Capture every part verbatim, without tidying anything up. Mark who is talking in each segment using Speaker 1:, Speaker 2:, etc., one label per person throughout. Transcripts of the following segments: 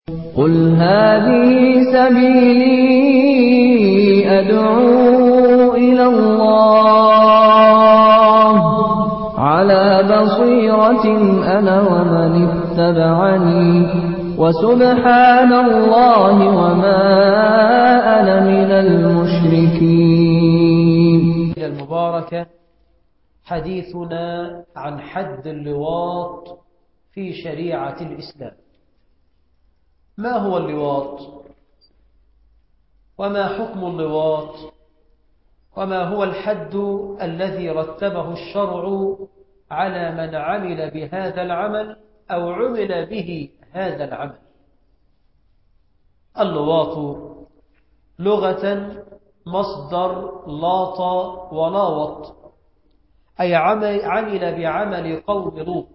Speaker 1: قل هذه سبيلي أدعو إلى الله على بصيرة أنا ومن اتبعني وسبحان الله وما أنا من المشركين.
Speaker 2: المباركة حديثنا عن حد اللواط في شريعة الإسلام. ما هو اللواط؟ وما حكم اللواط؟ وما هو الحد الذي رتبه الشرع على من عمل بهذا العمل أو عمل به هذا العمل؟ اللواط لغة مصدر لاط ولاوط، أي عمل بعمل قوم لوط،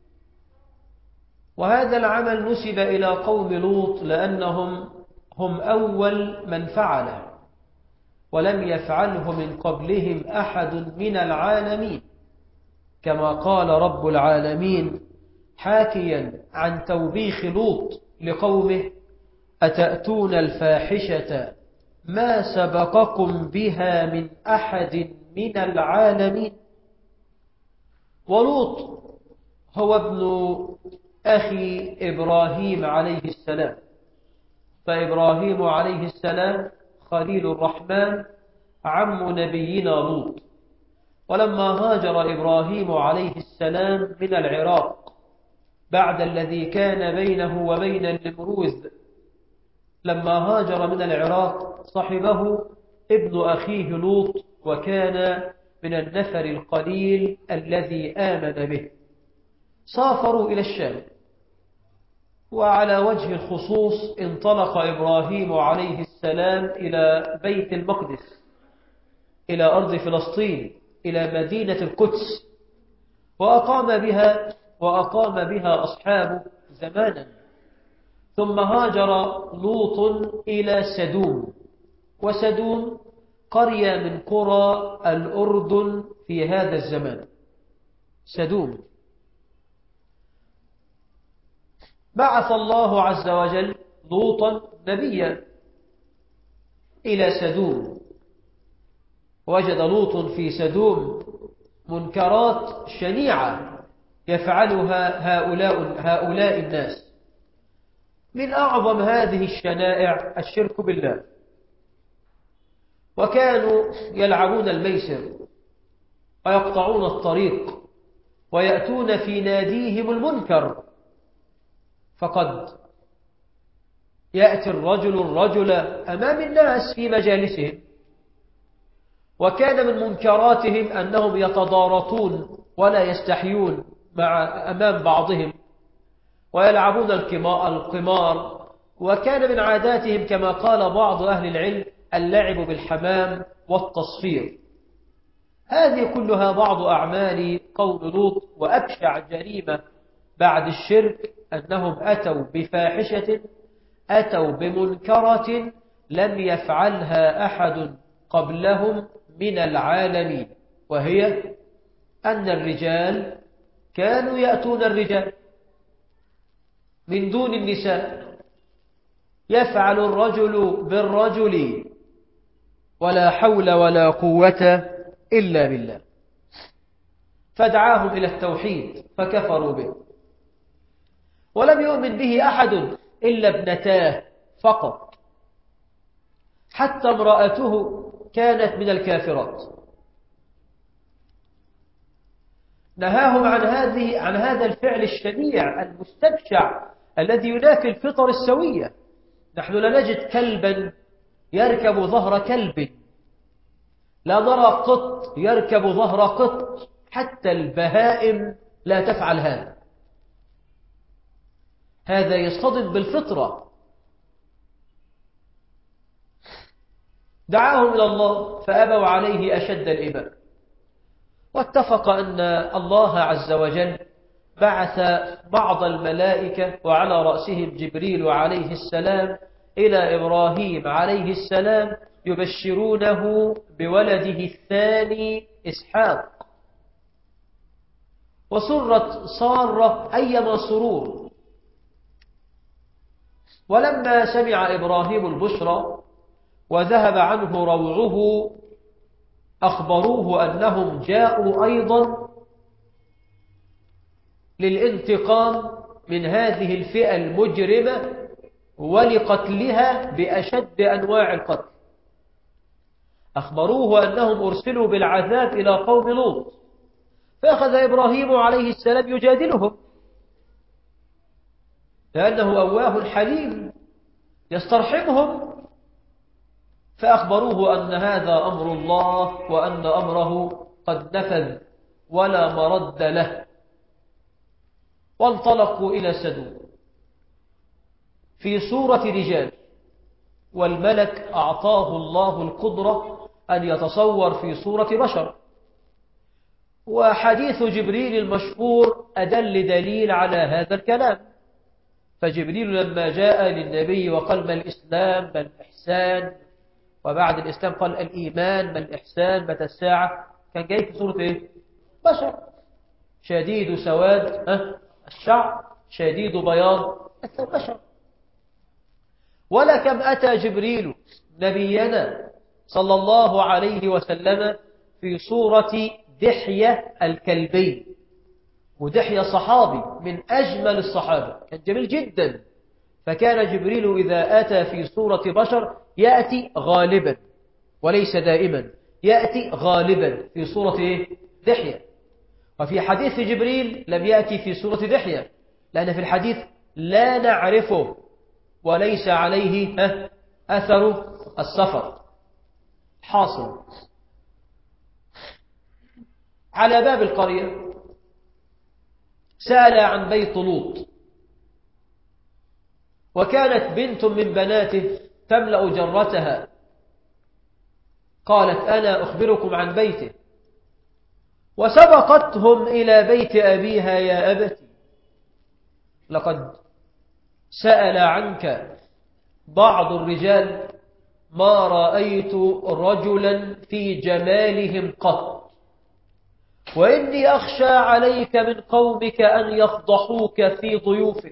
Speaker 2: وهذا العمل نسب إلى قوم لوط لأنهم هم أول من فعله، ولم يفعله من قبلهم أحد من العالمين، كما قال رب العالمين حاكيا عن توبيخ لوط لقومه: أتأتون الفاحشة ما سبقكم بها من أحد من العالمين. ولوط هو ابن أخي إبراهيم عليه السلام، فإبراهيم عليه السلام خليل الرحمن عم نبينا لوط. ولما هاجر إبراهيم عليه السلام من العراق بعد الذي كان بينه وبين النمروذ، لما هاجر من العراق صحبه ابن أخيه لوط، وكان من النفر القليل الذي آمن به. سافروا إلى الشام، وعلى وجه الخصوص انطلق إبراهيم عليه السلام إلى بيت المقدس، إلى أرض فلسطين، إلى مدينة القدس، وأقام بها وأقام بها أصحابه زمانا. ثم هاجر لوط إلى سدوم، وسدوم قرية من قرى الأردن في هذا الزمان. سدوم بعث الله عز وجل لوطا نبيا إلى سدوم، وجد لوط في سدوم منكرات شنيعة يفعلها هؤلاء, هؤلاء الناس. من أعظم هذه الشنائع الشرك بالله، وكانوا يلعبون الميسر ويقطعون الطريق ويأتون في ناديهم المنكر، فقد يأتي الرجل الرجل أمام الناس في مجالسهم، وكان من منكراتهم أنهم يتضارطون ولا يستحيون مع أمام بعضهم ويلعبون القمار، وكان من عاداتهم كما قال بعض أهل العلم اللعب بالحمام والتصفير. هذه كلها بعض أعمال قوم لوط. وأبشع جريمة بعد الشرك أنهم أتوا بفاحشة، أتوا بمنكرة لم يفعلها أحد قبلهم من العالمين، وهي أن الرجال كانوا يأتون الرجال من دون النساء، يفعل الرجل بالرجل ولا حول ولا قوة إلا بالله. فدعاهم إلى التوحيد فكفروا به، ولم يؤمن به أحد إلا ابنتاه فقط، حتى امرأته كانت من الكافرات. نهاهم عن هذه عن هذا الفعل الشنيع المستبشع الذي ينافي الفطر السوية. نحن لا نجد كلبا يركب ظهر كلب، لا نرى قط يركب ظهر قط، حتى البهائم لا تفعل هذا. هذا يصطدم بالفطرة. دعاهم إلى الله فأبوا عليه أشد الإباء، واتفق أن الله عز وجل بعث بعض الملائكة وعلى رأسهم جبريل عليه السلام إلى إبراهيم عليه السلام يبشرونه بولده الثاني إسحاق. وسرت سارة أيما سرور ولما سمع إبراهيم البشرى وذهب عنه روعه أخبروه أنهم جاءوا أيضا للانتقام من هذه الفئة المجرمة ولقتلها بأشد أنواع القتل. أخبروه أنهم أرسلوا بالعذاب إلى قوم لوط، فأخذ إبراهيم عليه السلام يجادلهم لأنه أواه حليم يسترحمهم، فأخبروه أن هذا أمر الله وأن أمره قد نفذ ولا مرد له، وانطلقوا إلى سدوم في صورة رجال، والملك أعطاه الله القدرة أن يتصور في صورة بشر. وحديث جبريل المشهور أدل دليل على هذا الكلام. فجبريل لما جاء للنبي وقال ما الإسلام ما الإحسان، وبعد الإسلام قال الإيمان ما الإحسان متى الساعة، كان جاي في صورة إيه؟ بشر شديد سواد الشعر شديد بياض البشر. ولكم أتى جبريل نبينا صلى الله عليه وسلم في صورة دحية الكلبي، ودحية صحابي من أجمل الصحابة، كان جميل جدا. فكان جبريل إذا أتى في صورة بشر يأتي غالبا وليس دائما، يأتي غالبا في صورة دحية. وفي حديث جبريل لم يأتي في صورة دحية، لأن في الحديث لا نعرفه وليس عليه أثر السفر. حاصل على باب القرية سأل عن بيت لوط، وكانت بنت من بناته تملأ جرتها، قالت أنا أخبركم عن بيته، وسبقتهم إلى بيت أبيها يا أبتي لقد سأل عنك بعض الرجال ما رأيت رجلا في جمالهم قط، وإني أخشى عليك من قومك أن يفضحوك في ضيوفك.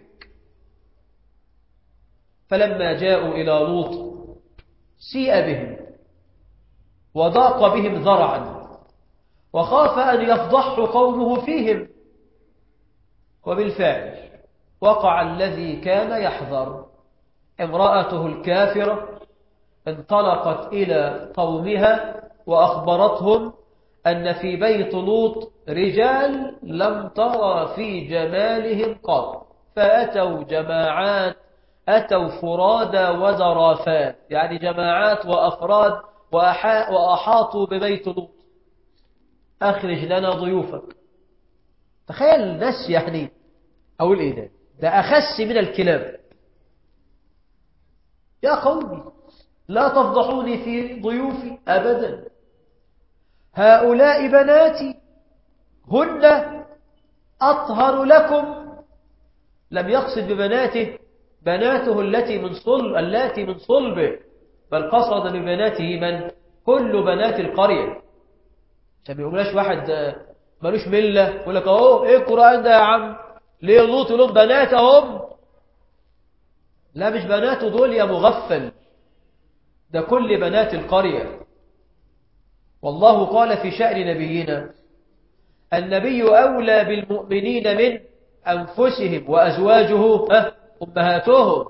Speaker 2: فلما جاءوا إلى لوط سيء بهم وضاق بهم ذرعا، وخاف أن يفضحوا قومه فيهم، وبالفعل وقع الذي كان يحذر. امرأته الكافرة انطلقت إلى قومها وأخبرتهم أن في بيت لوط رجال لم ترى في جمالهم قط، فأتوا جماعات، أتوا فرادى وزرافات، يعني جماعات وأفراد، وأحاطوا ببيت لوط. أخرج لنا ضيوفك. تخيل الناس، يعني أقول إيه ده ده أخس من الكلاب. يا قومي لا تفضحوني في ضيوفي أبدا، هؤلاء بناتي هن أطهر لكم. لم يقصد ببناته بناته التي من صلب التي من صلبه، بل قصد ببناته من كل بنات القرية. عشان ما يقولناش واحد ملوش ملة يقول لك اهو ايه القرآن ده يا عم، ليه لوط لهم بناتهم؟ لا مش بناته دول يا مغفل، ده كل بنات القرية. والله قال في شأن نبينا النبي أولى بالمؤمنين من أنفسهم وأزواجه أمهاتهم.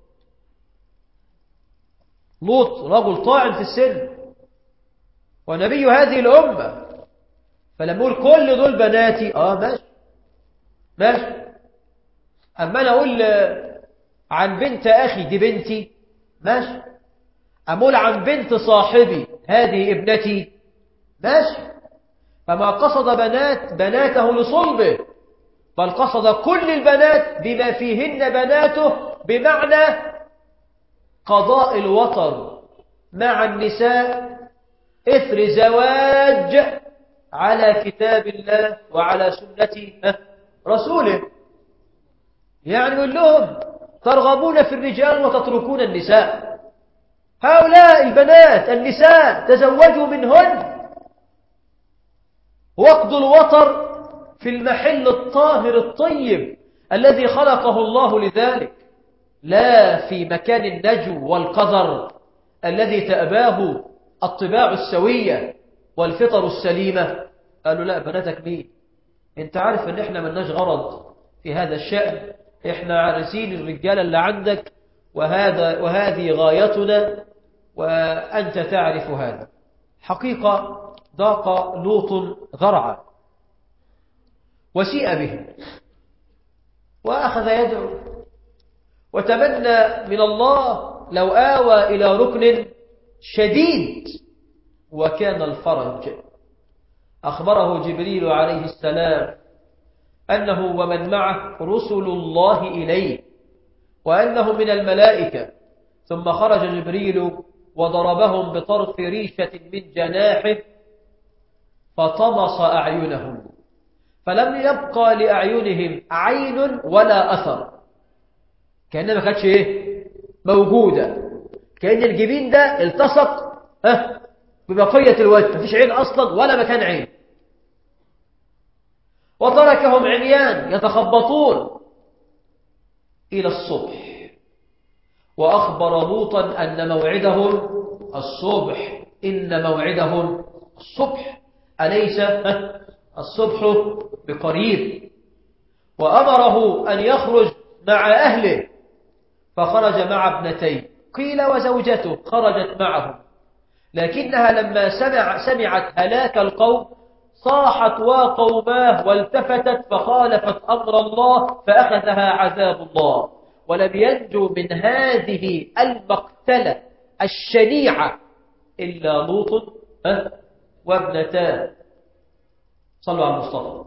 Speaker 2: لوط رجل طاعن في السن ونبي هذه الأمة، فلما أقول كل دول بناتي آه ماشي ماشي، أما أنا أقول عن بنت أخي دي بنتي ماشي، أقول عن بنت صاحبي هذه ابنتي ماشي. فما قصد بنات بناته لصلبه، بل قصد كل البنات بما فيهن بناته، بمعنى قضاء الوطر مع النساء إثر زواج على كتاب الله وعلى سنة رسوله. يعني يقول لهم ترغبون في الرجال وتتركون النساء، هؤلاء البنات النساء تزوجوا منهن، واقضوا الوطر في المحل الطاهر الطيب الذي خلقه الله لذلك. لا في مكان النجو والقذر الذي تأباه الطباع السوية والفطر السليمة. قالوا لا، بناتك مين؟ انت عارف ان احنا ملناش غرض في هذا الشأن، احنا عارسين الرجال اللي عندك، وهذا وهذه غايتنا، وأنت تعرف هذا. حقيقة ضاق لوط ذرعا وسيء به، وأخذ يدعو وتمنى من الله لو آوى إلى ركن شديد وكان الفرج. أخبره جبريل عليه السلام أنه ومن معه رسل الله إليه، وأنه من الملائكة. ثم خرج جبريل وضربهم بطرف ريشة من جناحه فطمس أعينهم، فلم يبقى لأعينهم عين ولا أثر، كأنها ما كانتش إيه موجودة، كأن الجبين ده التصق ها ببقية الوجه، مفيش عين أصلا ولا مكان عين. وتركهم عميان يتخبطون إلى الصبح. وأخبر لوطا أن موعدهم الصبح، إن موعدهم الصبح، أليس الصبح بقريب؟ وأمره أن يخرج مع أهله، فخرج مع ابنتيه، قيل وزوجته خرجت معهم، لكنها لما سمع سمعت هلاك القوم صاحت وقوماه والتفتت فخالفت أمر الله فأخذها عذاب الله، ولم ينجو من هذه المقتلة الشنيعة إلا لوط وابنتاه. صلوا على المصطفى.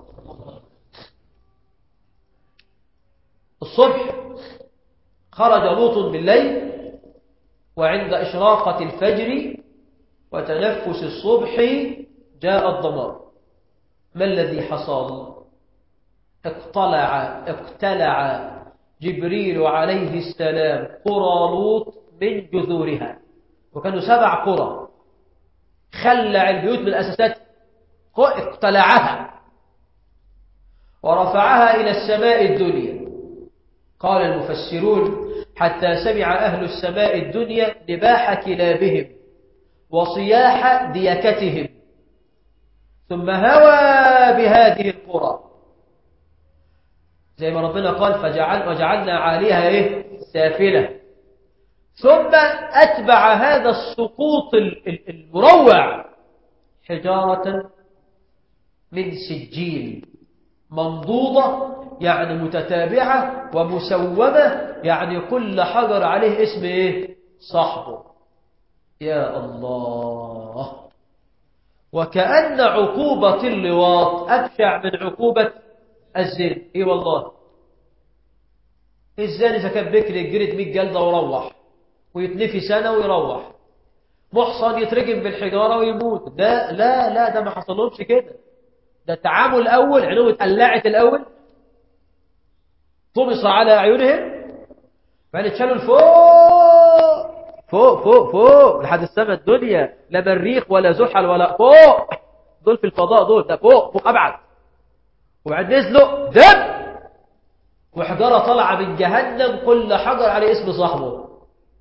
Speaker 2: الصبح خرج لوط بالليل، وعند إشراقة الفجر وتنفس الصبح جاء الضمار. ما الذي حصل؟ اقتلع اقتلع جبريل عليه السلام قرى لوط من جذورها، وكانوا سبع قرى، خلع البيوت من الأساسات، اقتلعها ورفعها إلى السماء الدنيا. قال المفسرون حتى سمع أهل السماء الدنيا نباح كلابهم وصياح ديكتهم، ثم هوى بهذه القرى زي ما ربنا قال فجعل وجعلنا عاليها إيه؟ سافلة. ثم أتبع هذا السقوط المروع حجارة من سجيل منضوضة، يعني متتابعة، ومسومة، يعني كل حجر عليه اسم إيه؟ صاحبه. يا الله! وكأن عقوبة اللواط أبشع من عقوبة الزنا. إيه والله، الزاني إذا كان بكر يجرد مية جلدة ويروح، ويتنفي سنة ويروح. محصن يترجم بالحجارة ويموت. ده لا لا ده ما حصلهمش كده، ده التعامل الأول عينهم اتقلعت الأول، طمس على أعينهم، بعدين اتشالوا لفوق فوق فوق فوق لحد السماء الدنيا، لا مريخ ولا زحل ولا فوق، دول في الفضاء، دول ده فوق فوق أبعد. وبعد نزلوا دم وحجارة طالعة من جهنم، كل حجر عليه اسم صاحبه.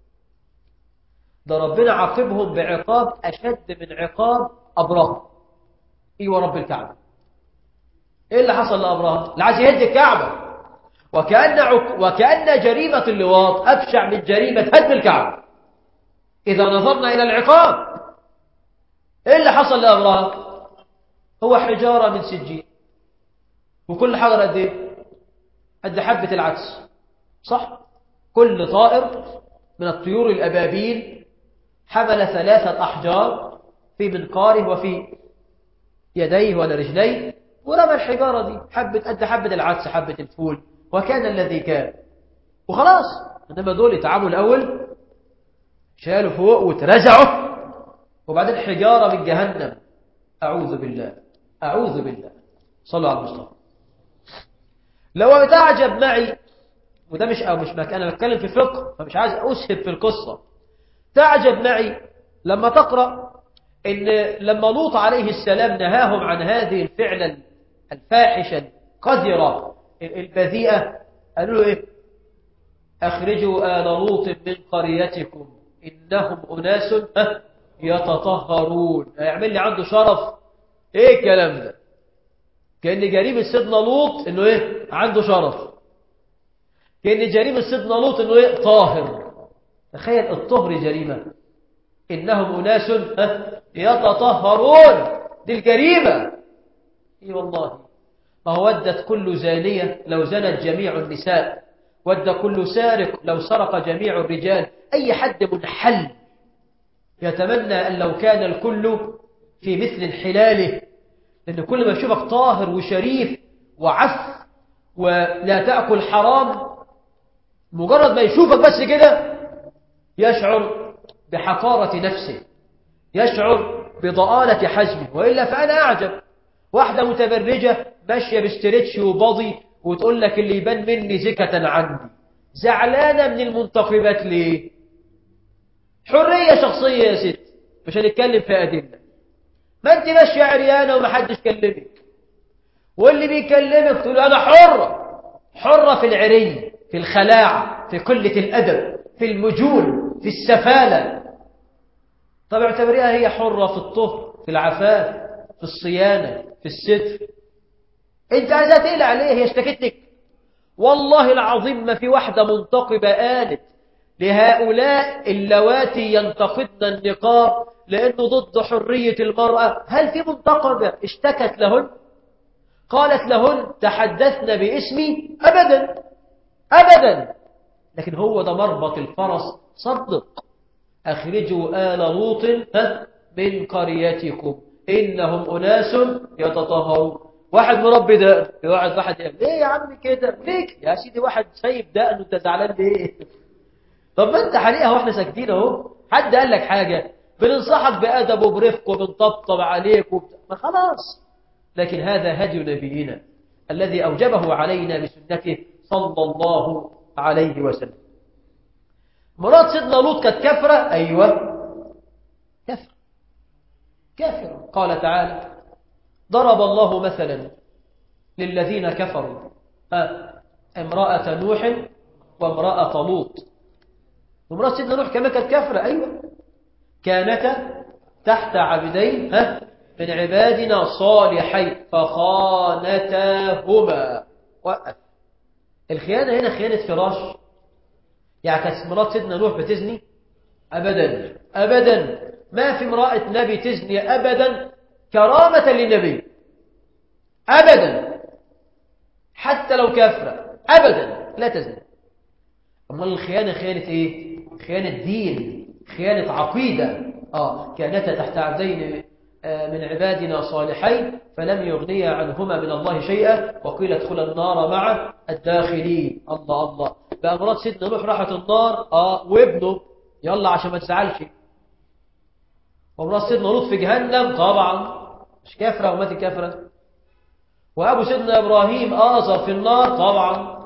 Speaker 2: ده ربنا عاقبهم بعقاب أشد من عقاب أبرهة. إيه ورب الكعبة، إيه اللي حصل لأبرهة؟ اللي عايز يهد الكعبة. وكأن, عك... وكأن جريمة اللواط أبشع من جريمة هدم الكعبة إذا نظرنا إلى العقاب. إيه اللي حصل لأبرهة؟ هو حجارة من سجين، وكل حجر قد إيه؟ قد حبة العدس، صح؟ كل طائر من الطيور الأبابيل حمل ثلاثة أحجار في منقاره وفي يديه ولا رجليه، ورمى الحجارة دي حبة قد حبة العدس، حبة الفول، وكان الذي كان وخلاص. إنما دول يتعاموا الأول، شالوا فوق وترزعوا، وبعدين حجارة من جهنم. أعوذ بالله أعوذ بالله. صلوا على المصطفى. لو تعجب معي، وده مش أو مش مكان، أنا بتكلم في فقه فمش عايز أسهب في القصة. تعجب معي لما تقرأ إن لما لوط عليه السلام نهاهم عن هذه الفعلة الفاحشة القذرة البذيئة، قالوا له إيه؟ أخرجوا آل لوط من قريتكم إنهم أناس يتطهرون. هيعمل لي عنده شرف؟ إيه الكلام ده؟ كأن جريمة سيدنا لوط إنه إيه؟ عنده شرف. كأن جريمة سيدنا لوط إنه إيه؟ طاهر. تخيل الطهر جريمة. إنهم أناس يتطهرون، دي الجريمة. إيه والله. ما هو ودت كل زانية لو زنت جميع النساء، ود كل سارق لو سرق جميع الرجال. أي حد منحل يتمنى أن لو كان الكل في مثل انحلاله، لأن كل ما يشوفك طاهر وشريف وعف ولا تأكل حرام، مجرد ما يشوفك بس كده يشعر بحقارة نفسه، يشعر بضآلة حجمه. وإلا فأنا أعجب واحدة متبرجة ماشية باستريتش وباضي وتقول لك اللي يبان مني زكة عندي، زعلانة من المنتقبات ليه؟ حرية شخصية يا ست، مش هنتكلم في أدلة. ما أنت ماشية عريانة ومحدش كلمك، واللي بيكلمك تقول أنا حرة. حرة في العري، في الخلاعة، في قلة الأدب، في المجون، في السفالة. طب اعتبريها هي حرة في الطهر، في العفاف، في الصيانة، في الستر. انت عايزة تقلع عليه؟ هي اشتكتك؟ والله العظيم ما في واحدة منتقبة قالت لهؤلاء اللواتي ينتقدن النقاب لأنه ضد حرية المرأة، هل في منتقبة اشتكت لهن؟ قالت لهن تحدثن باسمي؟ أبدا أبدا. لكن هو ده مربط الفرس. صدق. أخرجوا آل لوط من قريتكم إنهم أناس يتطهرون. واحد مربي دقن يقعد واحد يقول ليه يا عم كده؟ ليك يا سيدي واحد سايب دقن وانت زعلان ليه؟ طب ما انت حريقها واحنا ساكتين اهو. حد قال لك حاجة؟ بننصحك بأدب وبرفق وبنطبطب عليك وبت... ما خلاص. لكن هذا هدي نبينا الذي أوجبه علينا بسنته صلى الله عليه وسلم. مراد سيدنا لوط كانت كافرة. أيوة كافرة كافرة. قال تعالى ضرب الله مثلا للذين كفروا امرأة نوح وامرأة لوط. وامرأة سيدنا نوح كمان كانت كافرة. أيوة كانتا تحت عبدين من عبادنا صالحين فخانتاهما. وقف. الخيانة هنا خيانة فراش؟ يعني كانت مرات سيدنا نوح بتزني؟ أبدا أبدا. ما في امرأة نبي تزني أبدا كرامة للنبي أبدا، حتى لو كافرة أبدا لا تزني. أمال الخيانة خيانة إيه؟ خيانة دين، خيانة عقيدة. آه كانتا تحت عبدين من عبادنا صالحين فلم يغنيا عنهما من الله شيئا وقيل ادخلا النار مع الداخلين. الله الله. بقى مرات سيدنا نوح راحت النار اه وابنه يلا عشان ما تزعلش. ومرات سيدنا لوط في جهنم طبعا مش كافرة ومات كافرة. وابو سيدنا ابراهيم آزر في النار طبعا.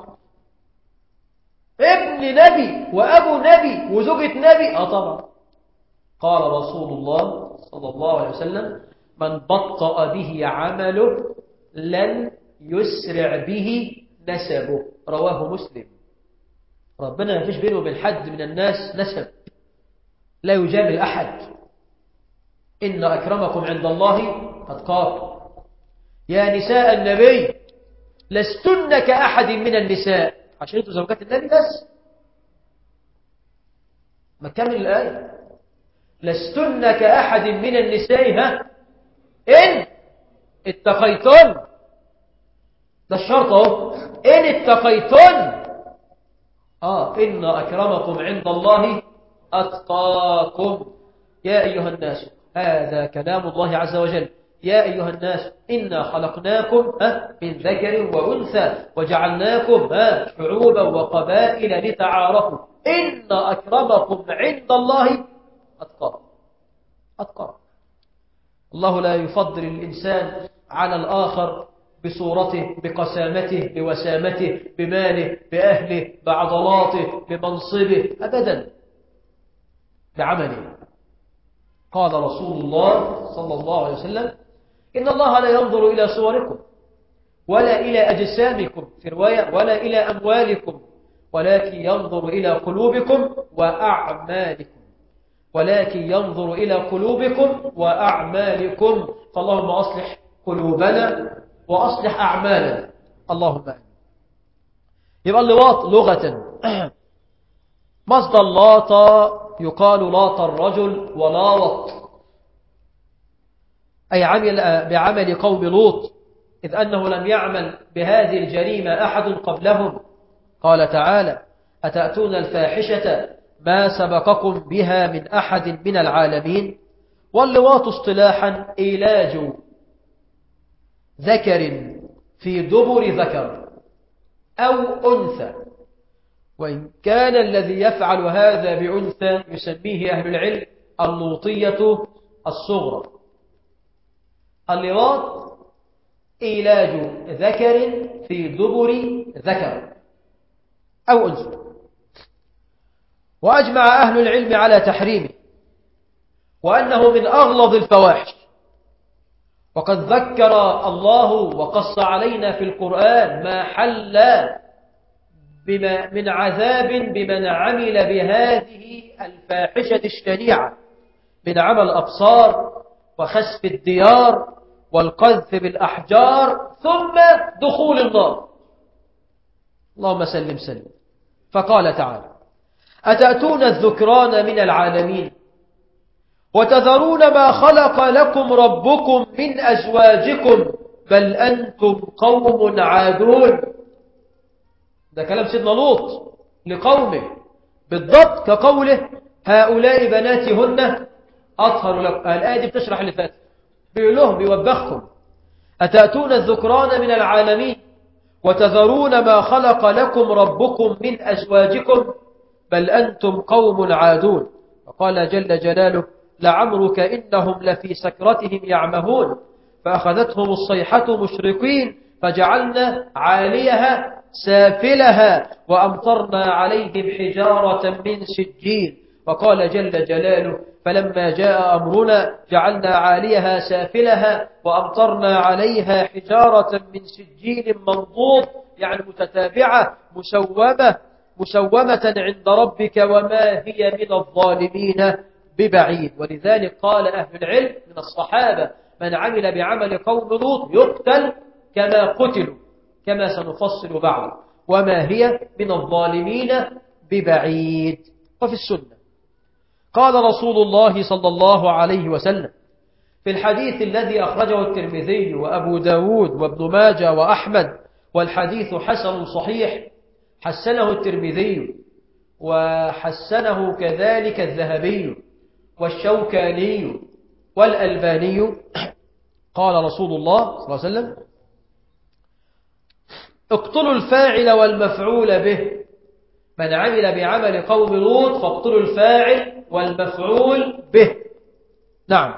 Speaker 2: ابن نبي وابو نبي وزوجة نبي اه طبعا. قال رسول الله صلى الله عليه وسلم من بطأ به عمله لن يسرع به نسبه. رواه مسلم. ربنا ما فيش بينه وبين حد من الناس نسب، لا يجامل أحد. إن أكرمكم عند الله أتقاكم. يا نساء النبي لستن كأحد من النساء، عشان انتوا زوجات النبي بس. ما كمل الآية. لستن كأحد من النساء ها إن اتقيتن. ده الشرط اهو. إن اتقيتن آه إن أكرمكم عند الله أتقاكم. يا أيها الناس هذا كلام الله عز وجل. يا أيها الناس إنا خلقناكم من ذكر وأنثى وجعلناكم شعوبا وقبائل لتعارفوا إن أكرمكم عند الله أتقاكم. أتقاكم. الله لا يفضل الإنسان على الآخر بصورته، بقسامته، بوسامته، بماله، بأهله، بعضلاته، بمنصبه أبدا، بعمله. قال رسول الله صلى الله عليه وسلم إن الله لا ينظر إلى صوركم ولا إلى أجسامكم في رواية ولا إلى أموالكم ولكن ينظر إلى قلوبكم وأعمالكم ولكن ينظر إلى قلوبكم وأعمالكم فاللهم أصلح قلوبنا وأصلح أعمالنا اللهم آمين. يبقى اللواط لغة مصدر لاط يقال لاط الرجل ولاوط، أي عمل بعمل قوم لوط، إذ أنه لم يعمل بهذه الجريمة أحد قبلهم. قال تعالى: أتأتون الفاحشة ما سبقكم بها من أحد من العالمين. واللواط اصطلاحا إيلاج ذكر في دبر ذكر أو أنثى، وإن كان الذي يفعل هذا بأنثى يسميه أهل العلم اللوطية الصغرى. اللواط إيلاج ذكر في دبر ذكر أو أنثى. وأجمع أهل العلم على تحريمه وأنه من أغلظ الفواحش، وقد ذكر الله وقص علينا في القرآن ما حل بما من عذاب بمن عمل بهذه الفاحشة الشنيعة من عمل أبصار وخسف الديار والقذف بالأحجار ثم دخول النار. اللهم سلم سلم. فقال تعالى: أتأتون الذكران من العالمين وتذرون ما خلق لكم ربكم من أزواجكم بل أنتم قوم عادون. ده كلام سيدنا لوط لقومه بالضبط كقوله: هؤلاء بناتهن أطهر لكم. الآية دي بتشرح اللي فات، بيقول لهم بيوبخكم: أتأتون الذكران من العالمين وتذرون ما خلق لكم ربكم من أزواجكم بل أنتم قوم عادون. وقال جل جلاله: لعمرك إنهم لفي سكرتهم يعمهون فأخذتهم الصيحة مشرقين فجعلنا عاليها سافلها وأمطرنا عليهم حجارة من سجيل. وقال جل جلاله: فلما جاء أمرنا جعلنا عاليها سافلها وأمطرنا عليها حجارة من سجيل منضود، يعني متتابعة مسومة مسومة عند ربك وما هي من الظالمين ببعيد. ولذلك قال أهل العلم من الصحابة: من عمل بعمل قوم لوط يقتل كما قتلوا، كما سنفصل بعد، وما هي من الظالمين ببعيد. وفي السنة قال رسول الله صلى الله عليه وسلم في الحديث الذي أخرجه الترمذي وأبو داود وابن ماجه وأحمد، والحديث حسن صحيح، حسنه الترمذي وحسنه كذلك الذهبي والشوكاني والألباني. قال رسول الله صلى الله عليه وسلم: اقتلوا الفاعل والمفعول به. من عمل بعمل قوم لوط فاقتلوا الفاعل والمفعول به. نعم.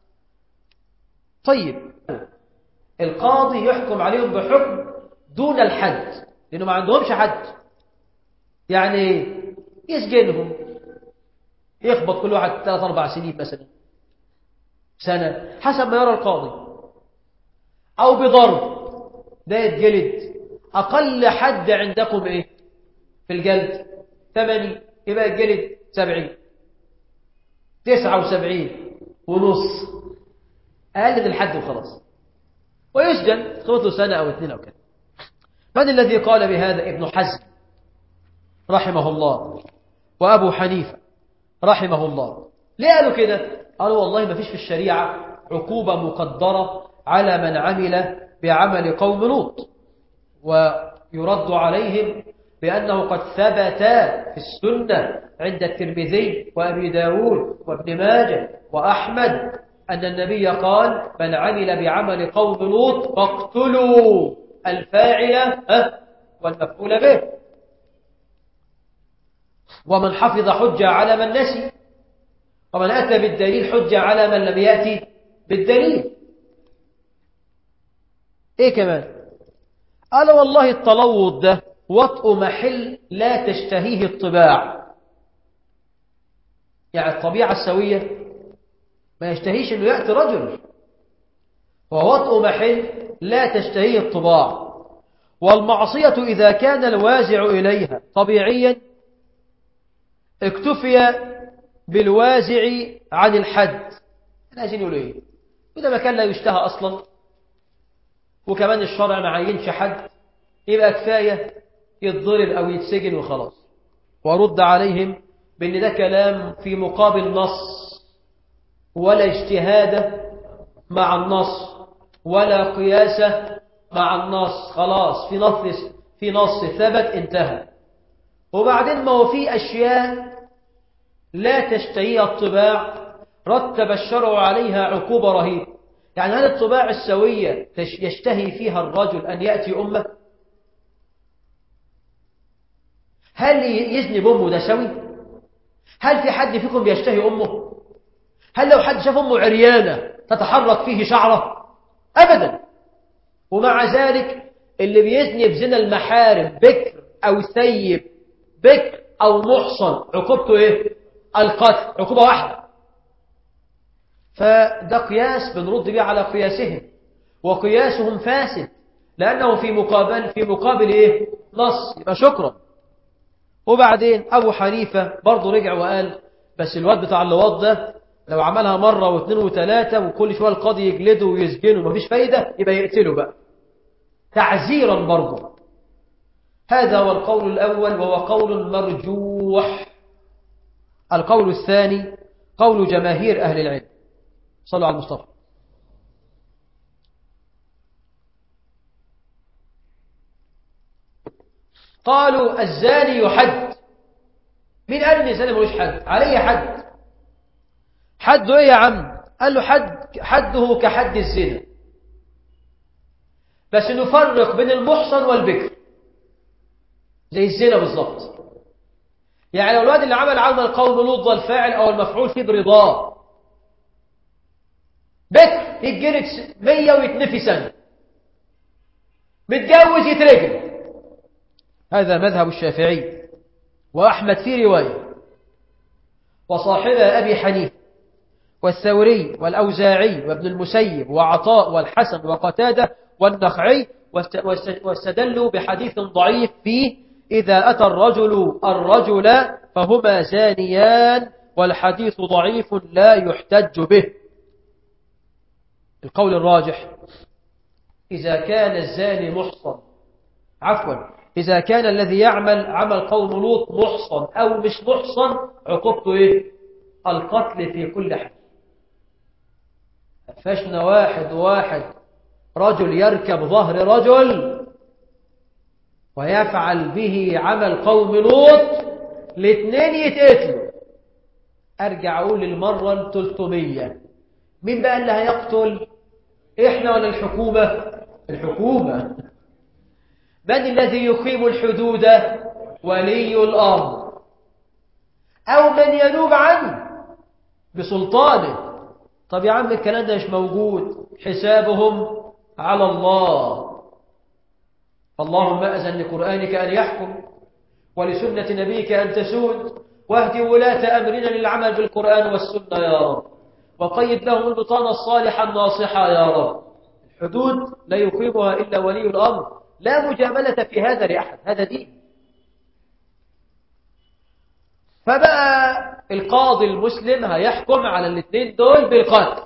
Speaker 2: طيب، القاضي يحكم عليهم بحكم دون الحد لأنه ما عندهمش حد، يعني يسجنهم، يخبط كل واحد ثلاث أربع سنين مثلا، سنة حسب ما يرى القاضي، أو بضرب، ده يتجلد. أقل حد عندكم إيه في الجلد؟ ثمانين، يبقى الجلد سبعين، تسعة وسبعين ونص، أقل من الحد وخلاص، ويسجن خلطه سنة أو اثنين أو كده. من الذي قال بهذا؟ ابن حزم رحمه الله وأبو حنيفة رحمه الله. ليه قالوا كده؟ قالوا والله ما فيش في الشريعة عقوبة مقدرة على من عمل بعمل قوم لوط، ويرد عليهم بأنه قد ثبت في السنة عند الترمذي وأبي داود وابن ماجه وأحمد أن النبي قال: من عمل بعمل قوم لوط فاقتلوا الفاعل والمفعول به، ومن حفظ حجة على من نسي، ومن أتى بالدليل حجة على من لم يأتي بالدليل. إيه كمان؟ قال والله التلوط ده وطء محل لا تشتهيه الطباع، يعني الطبيعة السوية ما يشتهيش أنه يأتي رجل، ووطء محل لا تشتهيه الطباع، والمعصية إذا كان الوازع إليها طبيعيا اكتفي بالوازع عن الحد. عايزين يقولوا إيه؟ وده مكان لا يشتهى أصلا، وكمان الشرع ما عينش حد، يبقى كفاية يتضرب أو يتسجن وخلاص. ورد عليهم بأن ده كلام في مقابل نص، ولا اجتهاد مع النص ولا قياس مع النص، خلاص في نص في نص ثبت انتهى. وبعدين ما هو في أشياء لا تشتهيها الطباع رتب الشرع عليها عقوبة رهيبة. يعني هل الطباع السوية يشتهي فيها الرجل أن يأتي أمه؟ هل يزني بأمه ده سوي؟ هل في حد فيكم بيشتهي أمه؟ هل لو حد شاف أمه عريانة تتحرك فيه شعره؟ أبدا. ومع ذلك اللي بيزني بزنا المحارم بكر أو ثيب، بكر أو محصن، عقوبته إيه؟ القتل، عقوبة واحدة. فده قياس بنرد بيه على قياسهم، وقياسهم فاسد لأنه في مقابل في مقابل إيه؟ نص، يبقى شكرا. وبعدين أبو حنيفة برضه رجع وقال بس الواد بتاع اللواط ده لو عملها مرة واثنين وثلاثة وكل شوية القاضي يجلده ويسجنه ومفيش فايدة يبقى يقتله بقى، تعزيرا برضه. هذا هو القول الأول وهو قول مرجوح. القول الثاني قول جماهير أهل العلم. صلوا على المصطفى. قالوا الزاني يحد. مين قال ان الزاني ملوش حد؟ عليه حد. حده ايه يا عم؟ قال له حد حده كحد الزنا، بس نفرق بين المحصن والبكر زي الزنا بالظبط. يعني لو الواد اللي عمل عمل قوم لوط الفاعل او المفعول فيه برضاه بكر يتجلد مية ويتنفي سنة، متجوز يترجم. هذا مذهب الشافعي وأحمد في رواية، وصاحبها أبي حنيفة والثوري والأوزاعي وابن المسيب وعطاء والحسن وقتادة والنخعي، واستدلوا بحديث ضعيف فيه إذا أتى الرجل الرجل فهما زانيان، والحديث ضعيف لا يحتج به. القول الراجح إذا كان الزاني محصن، عفوا إذا كان الذي يعمل عمل قوم لوط محصن أو مش محصن، عقوبته إيه؟ القتل في كل حال. فشنا واحد واحد رجل يركب ظهر رجل ويفعل به عمل قوم لوط، الاثنين يتقتلوا. أرجع أقول للمرة الثلاثمية، مين بقى اللي هيقتل؟ إحنا ولا الحكومة؟ الحكومة. من الذي يقيم الحدود؟ ولي الأمر أو من ينوب عنه بسلطانه. طب يا عم الكلام ده مش موجود، حسابهم على الله. اللهم أذن لقرآنك أن يحكم ولسنة نبيك أن تسود، واهدي ولاة أمرنا للعمل بالقرآن والسنة يا رب، وقيد لهم البطانة الصالحة الناصحة يا رب. الحدود لا يقيمها إلا ولي الأمر، لا مجاملة في هذا لأحد، هذا دين. فبقى القاضي المسلم هيحكم على الاثنين دول بالقتل،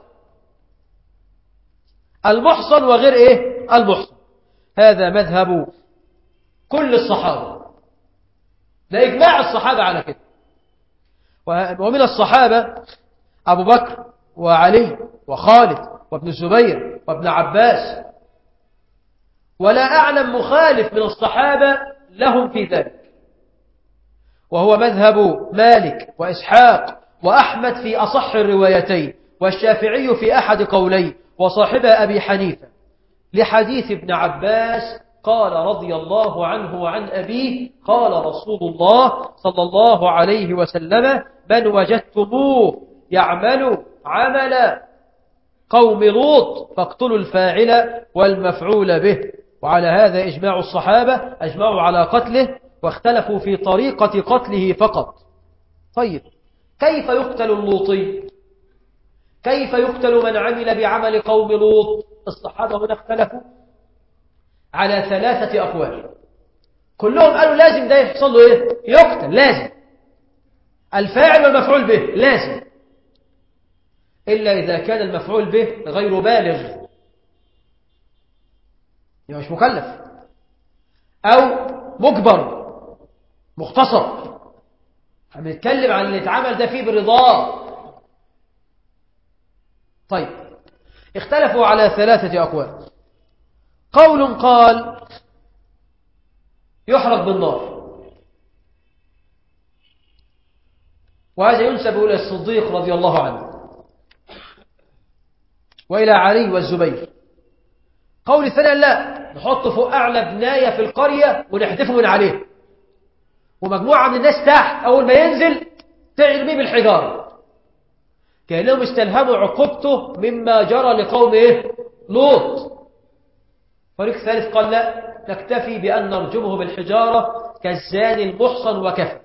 Speaker 2: المحصن وغير ايه المحصن. هذا مذهب كل الصحابة، ده إجماع الصحابة على كده. ومن الصحابة أبو بكر وعلي وخالد وابن الزبير وابن عباس، ولا أعلم مخالف من الصحابة لهم في ذلك. وهو مذهب مالك وإسحاق وأحمد في أصح الروايتين، والشافعي في أحد قوليه، وصاحب أبي حنيفة، لحديث ابن عباس قال رضي الله عنه وعن أبيه قال رسول الله صلى الله عليه وسلم: من وجدتموه يعمل عمل قوم لوط فاقتلوا الفاعل والمفعول به. وعلى هذا إجماع الصحابة، أجمعوا على قتله، واختلفوا في طريقة قتله فقط. طيب كيف يقتل اللوطي؟ كيف يقتل من عمل بعمل قوم لوط؟ الصحابة هنا اختلفوا على ثلاثة أقوال، كلهم قالوا لازم ده يحصل له إيه؟ يقتل، لازم الفاعل والمفعول به لازم، إلا إذا كان المفعول به غير بالغ، يعني مش مكلف، أو مجبر مختصر، هنتكلم عن اللي اتعمل ده فيه برضاه. طيب اختلفوا على ثلاثة أقوال. قول قال يحرق بالنار، وهذا ينسب إلى الصديق رضي الله عنه وإلى علي والزبير. قول الثاني لا، نحطه فوق أعلى بناية في القرية ونحدفه من عليه، ومجموعة من الناس تحت أول ما ينزل ترميه بالحجارة، كأنهم استلهموا عقوبته مما جرى لقوم إيه؟ لوط. فريق ثالث قال لا، نكتفي بأن نرجمه بالحجارة كالزاني المحصن وكفى.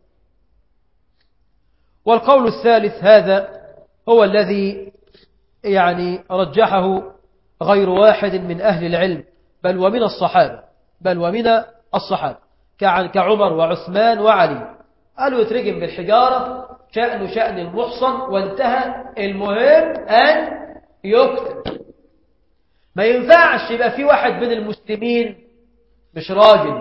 Speaker 2: والقول الثالث هذا هو الذي يعني رجحه غير واحد من أهل العلم، بل ومن الصحابة بل ومن الصحابة كعمر وعثمان وعلي، قالوا يترجم بالحجارة، شأن شأن المحصن وانتهى، المهم أن يقتل. ما ينفعش يبقى في واحد من المسلمين مش راجل،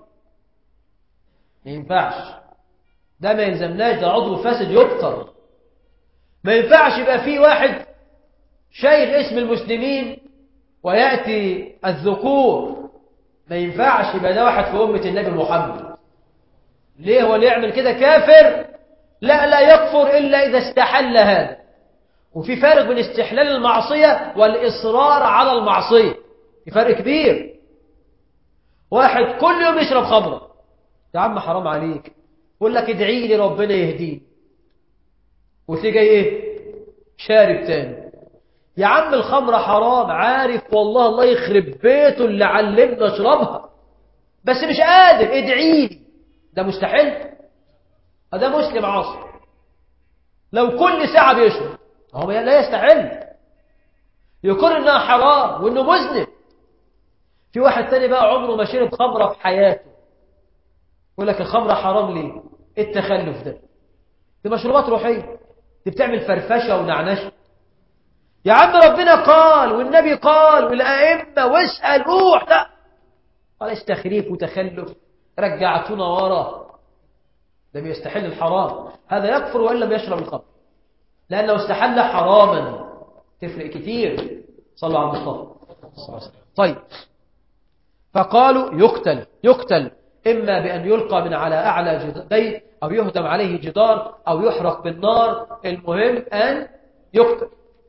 Speaker 2: ما ينفعش، ده ما يلزمناش، ده عضو فاسد يقتل. ما ينفعش يبقى في واحد شايل اسم المسلمين ويأتي الذكور، ما ينفعش يبقى ده واحد في أمة النبي محمد. ليه هو اللي يعمل كده كافر؟ لا، لا يكفر إلا إذا استحل هذا. وفي فرق بين استحلال المعصية والإصرار على المعصية، في فرق كبير. واحد كل يوم يشرب خمرة، يا عم حرام عليك، يقول لك ادعي لي ربنا يهديه، وتيجي ايه؟ شارب تاني. يا عم الخمرة حرام، عارف والله، الله يخرب بيته اللي علمنا اشربها، بس مش قادر، ادعي لي. ده مستحيل، ده مسلم عاصي لو كل ساعة بيشرب، هو لا يستحيل، يقول انها حرام وانه مذنب. في واحد تاني بقى عمره ما شرب خمرة في حياته، يقول لك الخمرة حرام ليه؟ ايه التخلف ده؟ دي مشروبات روحية، دي بتعمل فرفشة ونعنشة. يا عم ربنا قال والنبي قال والأئمة، واسأل روح، لا قال تخريف وتخلف، رجعتنا ورا. ده بيستحل الحرام، هذا يكفر وإن لم يشرب الخمر، لأنه استحل حراما، تفرق كتير. صلوا على المصطفى. طيب فقالوا يقتل يقتل إما بأن يلقى من على أعلى بيت، أو يهدم عليه جدار، أو يحرق بالنار، المهم أن يقتل.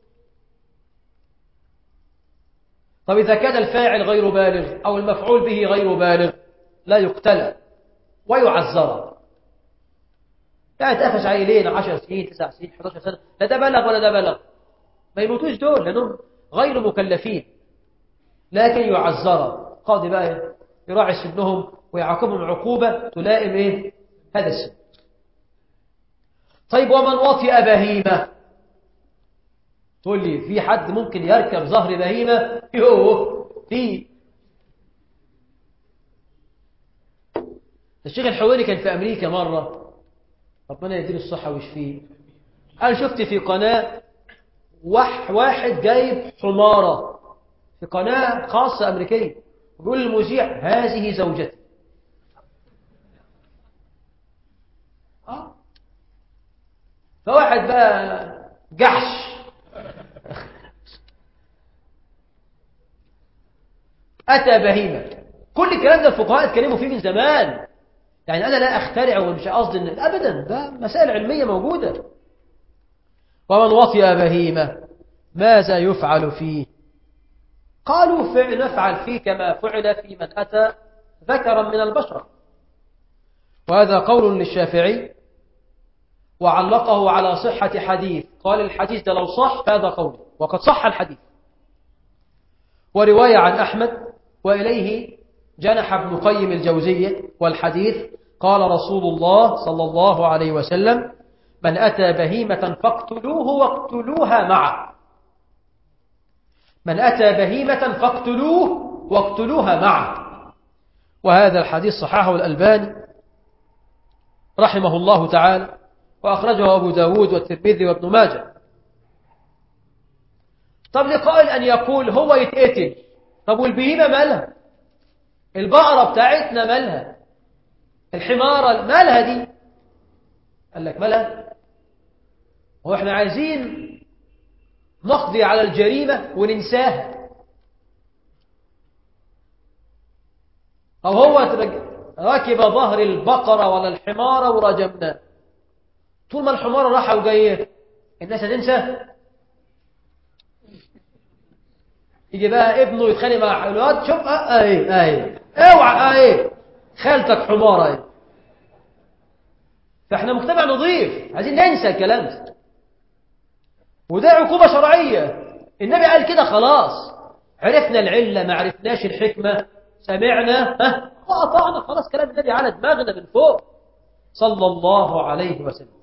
Speaker 2: طب إذا كان الفاعل غير بالغ أو المفعول به غير بالغ لا يقتل ويعذر. لا يتقفش عيلين عشر سنين تسع سنين احد عشر سنة، لا ده بلغ ولا ده بلغ، ما يموتوش دول لأنهم غير مكلفين، لكن يعذر. قاضي بقى يراعي سنهم ويعاقبهم عقوبة تلائم إيه؟ هذا السن. طيب ومن وطئ بهيمة؟ تقول لي في حد ممكن يركب ظهر بهيمة؟ يوه في. الشيخ الحويني كان في أمريكا مرة، ربنا يديله الصحة ويشفيه، قال شفت في قناة واحد جايب حمارة في قناة خاصة أمريكية، ويقول للمذيع هذه زوجتي. آه. فواحد بقى جحش أتى بهيمة. كل الكلام ده الفقهاء اتكلموا فيه من زمان، يعني أنا لا أخترع ومش قصدي إن أبدا، ده مسائل علمية موجودة. ومن وطئ بهيمة ماذا يفعل فيه؟ قالوا فعل نفعل فيه كما فعل في من أتى ذكرا من البشر، وهذا قول للشافعي، وعلقه على صحة حديث، قال الحديث ده لو صح فهذا قول، وقد صح الحديث. ورواية عن أحمد وإليه جنح ابن قيم الجوزية، والحديث قال رسول الله صلى الله عليه وسلم من أتى بهيمة فاقتلوه واقتلوها معه. من أتى بهيمة فاقتلوه واقتلوها معه. وهذا الحديث صححه الألباني رحمه الله تعالى، وأخرجه أبو داود والترمذي وابن ماجه. طب لقائل أن يقول هو يتقتل، طب والبهيمة مالها؟ البقرة بتاعتنا مالها؟ الحمارة مالها دي؟ قال لك مالها؟ هو احنا عايزين نقضي على الجريمة وننساها؟ أو هو راكب ظهر البقرة ولا الحمارة ورجمناه، طول ما الحمارة راحة وجاية الناس هتنسى؟ يجي بقى ابنه يتخانق مع الواد، شوف اه ايه ايه اوعى ايه خالتك حمارة ايه. فاحنا مجتمع نظيف، عايزين ننسى الكلام ده، وده عقوبة شرعية. النبي قال كده خلاص، عرفنا العلة ما عرفناش الحكمة، سمعنا ها وأطعنا، خلاص كلام النبي على دماغنا من فوق صلى الله عليه وسلم.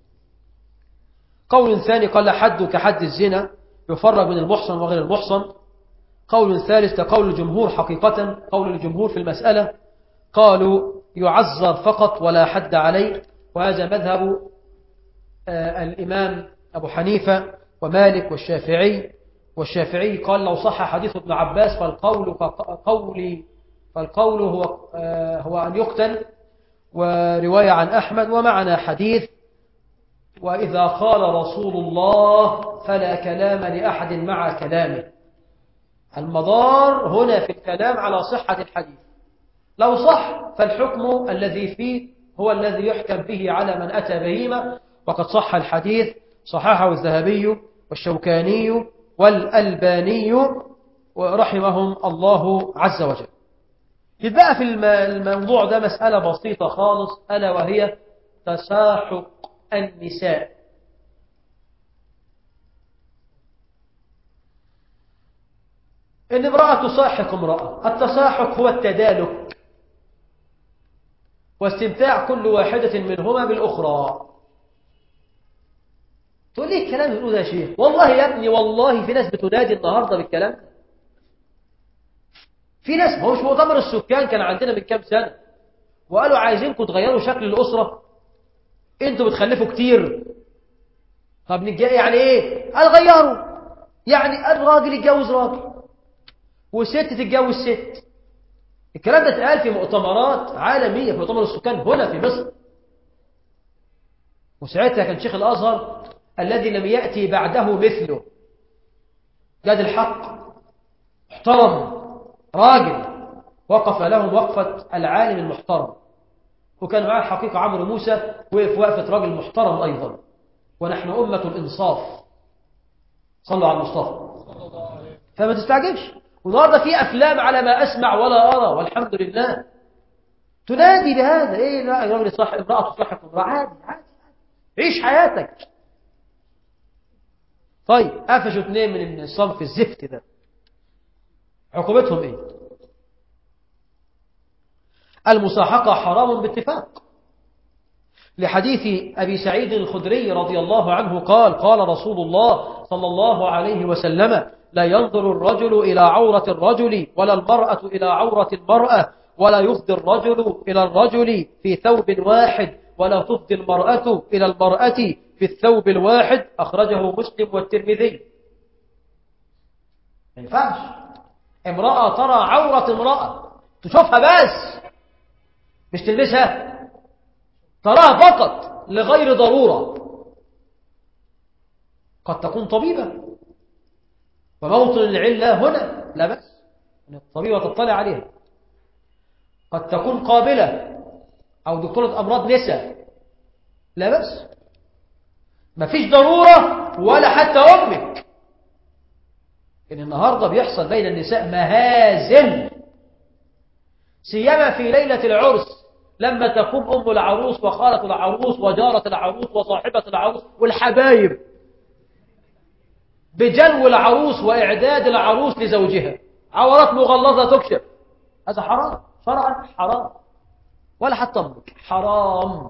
Speaker 2: قول ثاني قال حد كحد الزنا، يفرق بين المحصن وغير المحصن. قول ثالث كقول الجمهور حقيقة، قول الجمهور في المسألة قالوا يعذر فقط ولا حد عليه، وهذا مذهب آه الإمام أبو حنيفة ومالك والشافعي. والشافعي قال لو صح حديث ابن عباس فالقول قولي فالقول هو آه هو أن يقتل. ورواية عن أحمد ومعنا حديث وإذا قال رسول الله فلا كلام لأحد مع كلامه. المدار هنا في الكلام على صحة الحديث، لو صح فالحكم الذي فيه هو الذي يحكم به على من أتى بهيمة، وقد صح الحديث، صححه الذهبي والشوكاني والألباني ورحمهم الله عز وجل. يبقى في الموضوع ده مسألة بسيطة خالص، ألا وهي تساحق النساء. إن امرأة تصاحق امرأة، التساحق هو التدالك واستمتاع كل واحدة منهما بالأخرى. تقول لي الكلام يقولوا ده يا شيخ؟ والله يا ابني والله في ناس بتنادي النهاردة بالكلام. في ناس، ما هوش مؤتمر السكان كان عندنا من كام سنة وقالوا عايزينكم تغيروا شكل الأسرة، انتوا بتخلفوا كتير. طب نجي يعني ايه؟ قال غيروا، يعني الراجل يتجوز راجل وست تتجوز ست. الكلام ده اتقال في مؤتمرات عالمية، في مؤتمر السكان هنا في مصر. وساعتها كان شيخ الأزهر الذي لم يأتي بعده مثله جاد الحق، محترم، راجل، وقف لهم وقفة العالم المحترم. وكان معاه الحقيقة عمرو موسى وقف وقفة راجل محترم أيضا. ونحن أمة الإنصاف، صلوا على المصطفى. فما تستعجبش، والنهارده في أفلام على ما أسمع ولا أرى والحمد لله تنادي بهذا. إيه لا يا راجل صح، امرأة تصحح امرأة، عادي عادي، عيش حياتك. طيب قفشوا اثنين من الصنف الزفت ده، عقوبتهم إيه؟ المصاحقة حرام باتفاق، لحديث أبي سعيد الخدري رضي الله عنه قال قال رسول الله صلى الله عليه وسلم لا ينظر الرجل إلى عورة الرجل ولا المرأة إلى عورة المرأة، ولا يفضي الرجل إلى الرجل في ثوب واحد، ولا تفضي المرأة إلى المرأة في الثوب الواحد. أخرجه مسلم والترمذي. ما ينفعش امرأة ترى عورة امرأة، تشوفها بس مش تلبسها، تراها فقط لغير ضرورة. قد تكون طبيبة وموطن العلة هنا لا بأس أن الطبيبة تطلع عليها. قد تكون قابلة أو دكتورة أمراض نساء لا بأس، ما فيش ضرورة ولا حتى أمك. إن النهاردة بيحصل بين النساء مهازل، سيما في ليلة العرس لما تقوم أم العروس وخالة العروس وجارة العروس وصاحبة العروس والحبايب بجلو العروس وإعداد العروس لزوجها، عورات مغلظة تكشف. هذا حرام شرعا، حرام، ولا حتى أمك حرام.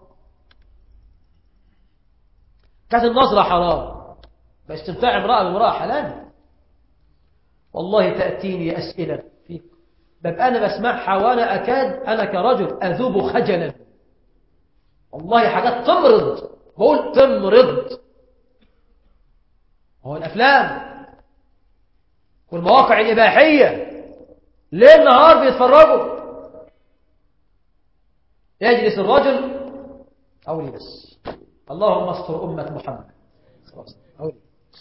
Speaker 2: كانت النظرة حرام، باستمتاع امرأة بامرأة حلال. والله تأتيني أسئلة في ببقى أنا بسمعها وأنا أكاد أنا كرجل أذوب خجلا، والله حاجات تمرض، بقول تمرض. هو الأفلام والمواقع الإباحية ليل نهار بيتفرجوا، يجلس الرجل أولي بس اللهم استر أمة محمد. أولي.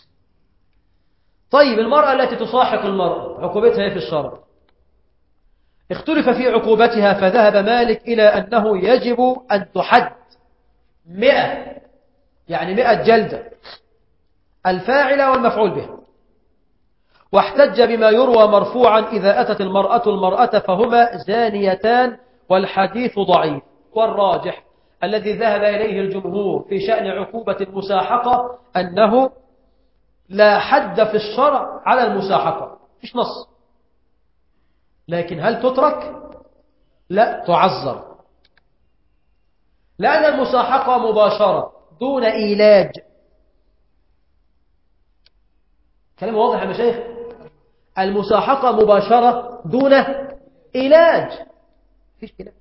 Speaker 2: طيب المرأة التي تصاحق المرأة عقوبتها في الشرع؟ اختلف في عقوبتها، فذهب مالك إلى أنه يجب أن تحد مئة، يعني مئة جلدة، الفاعل والمفعول به. واحتج بما يروى مرفوعا إذا أتت المرأة المرأة فهما زانيتان، والحديث ضعيف. والراجح الذي ذهب إليه الجمهور في شأن عقوبة المساحقة أنه لا حد في الشرع على المساحقة، فيش نص، لكن هل تترك؟ لا، تعذر، لأن المساحقة مباشرة دون إيلاج. كلام واضح يا مشايخ؟ المساحقة مباشرة دون إيلاج، فيش إيلاج،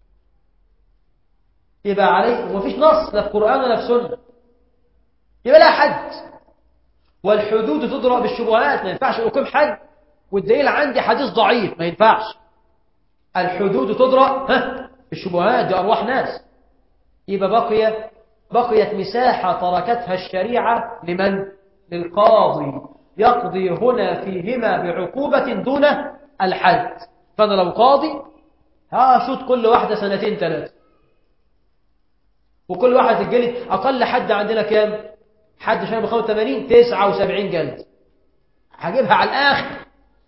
Speaker 2: يبقى عليه ومفيش نص لا في قرآن ولا في سنة، يبقى لا حد. والحدود تضرب بالشبهات، ما ينفعش أقيم حد والدليل عندي حديث ضعيف، ما ينفعش. الحدود تضرب ها بالشبهات، دي أرواح ناس. يبقى بقي بقيت مساحة تركتها الشريعة لمن؟ للقاضي، يقضي هنا فيهما بعقوبة دون الحد. فأنا لو قاضي هشوط كل واحدة سنتين ثلاثة، وكل واحد الجلد أقل حد عندنا كام؟ حد شرب خمسة وثمانين، تسعة وسبعين جلد، هجيبها على الآخر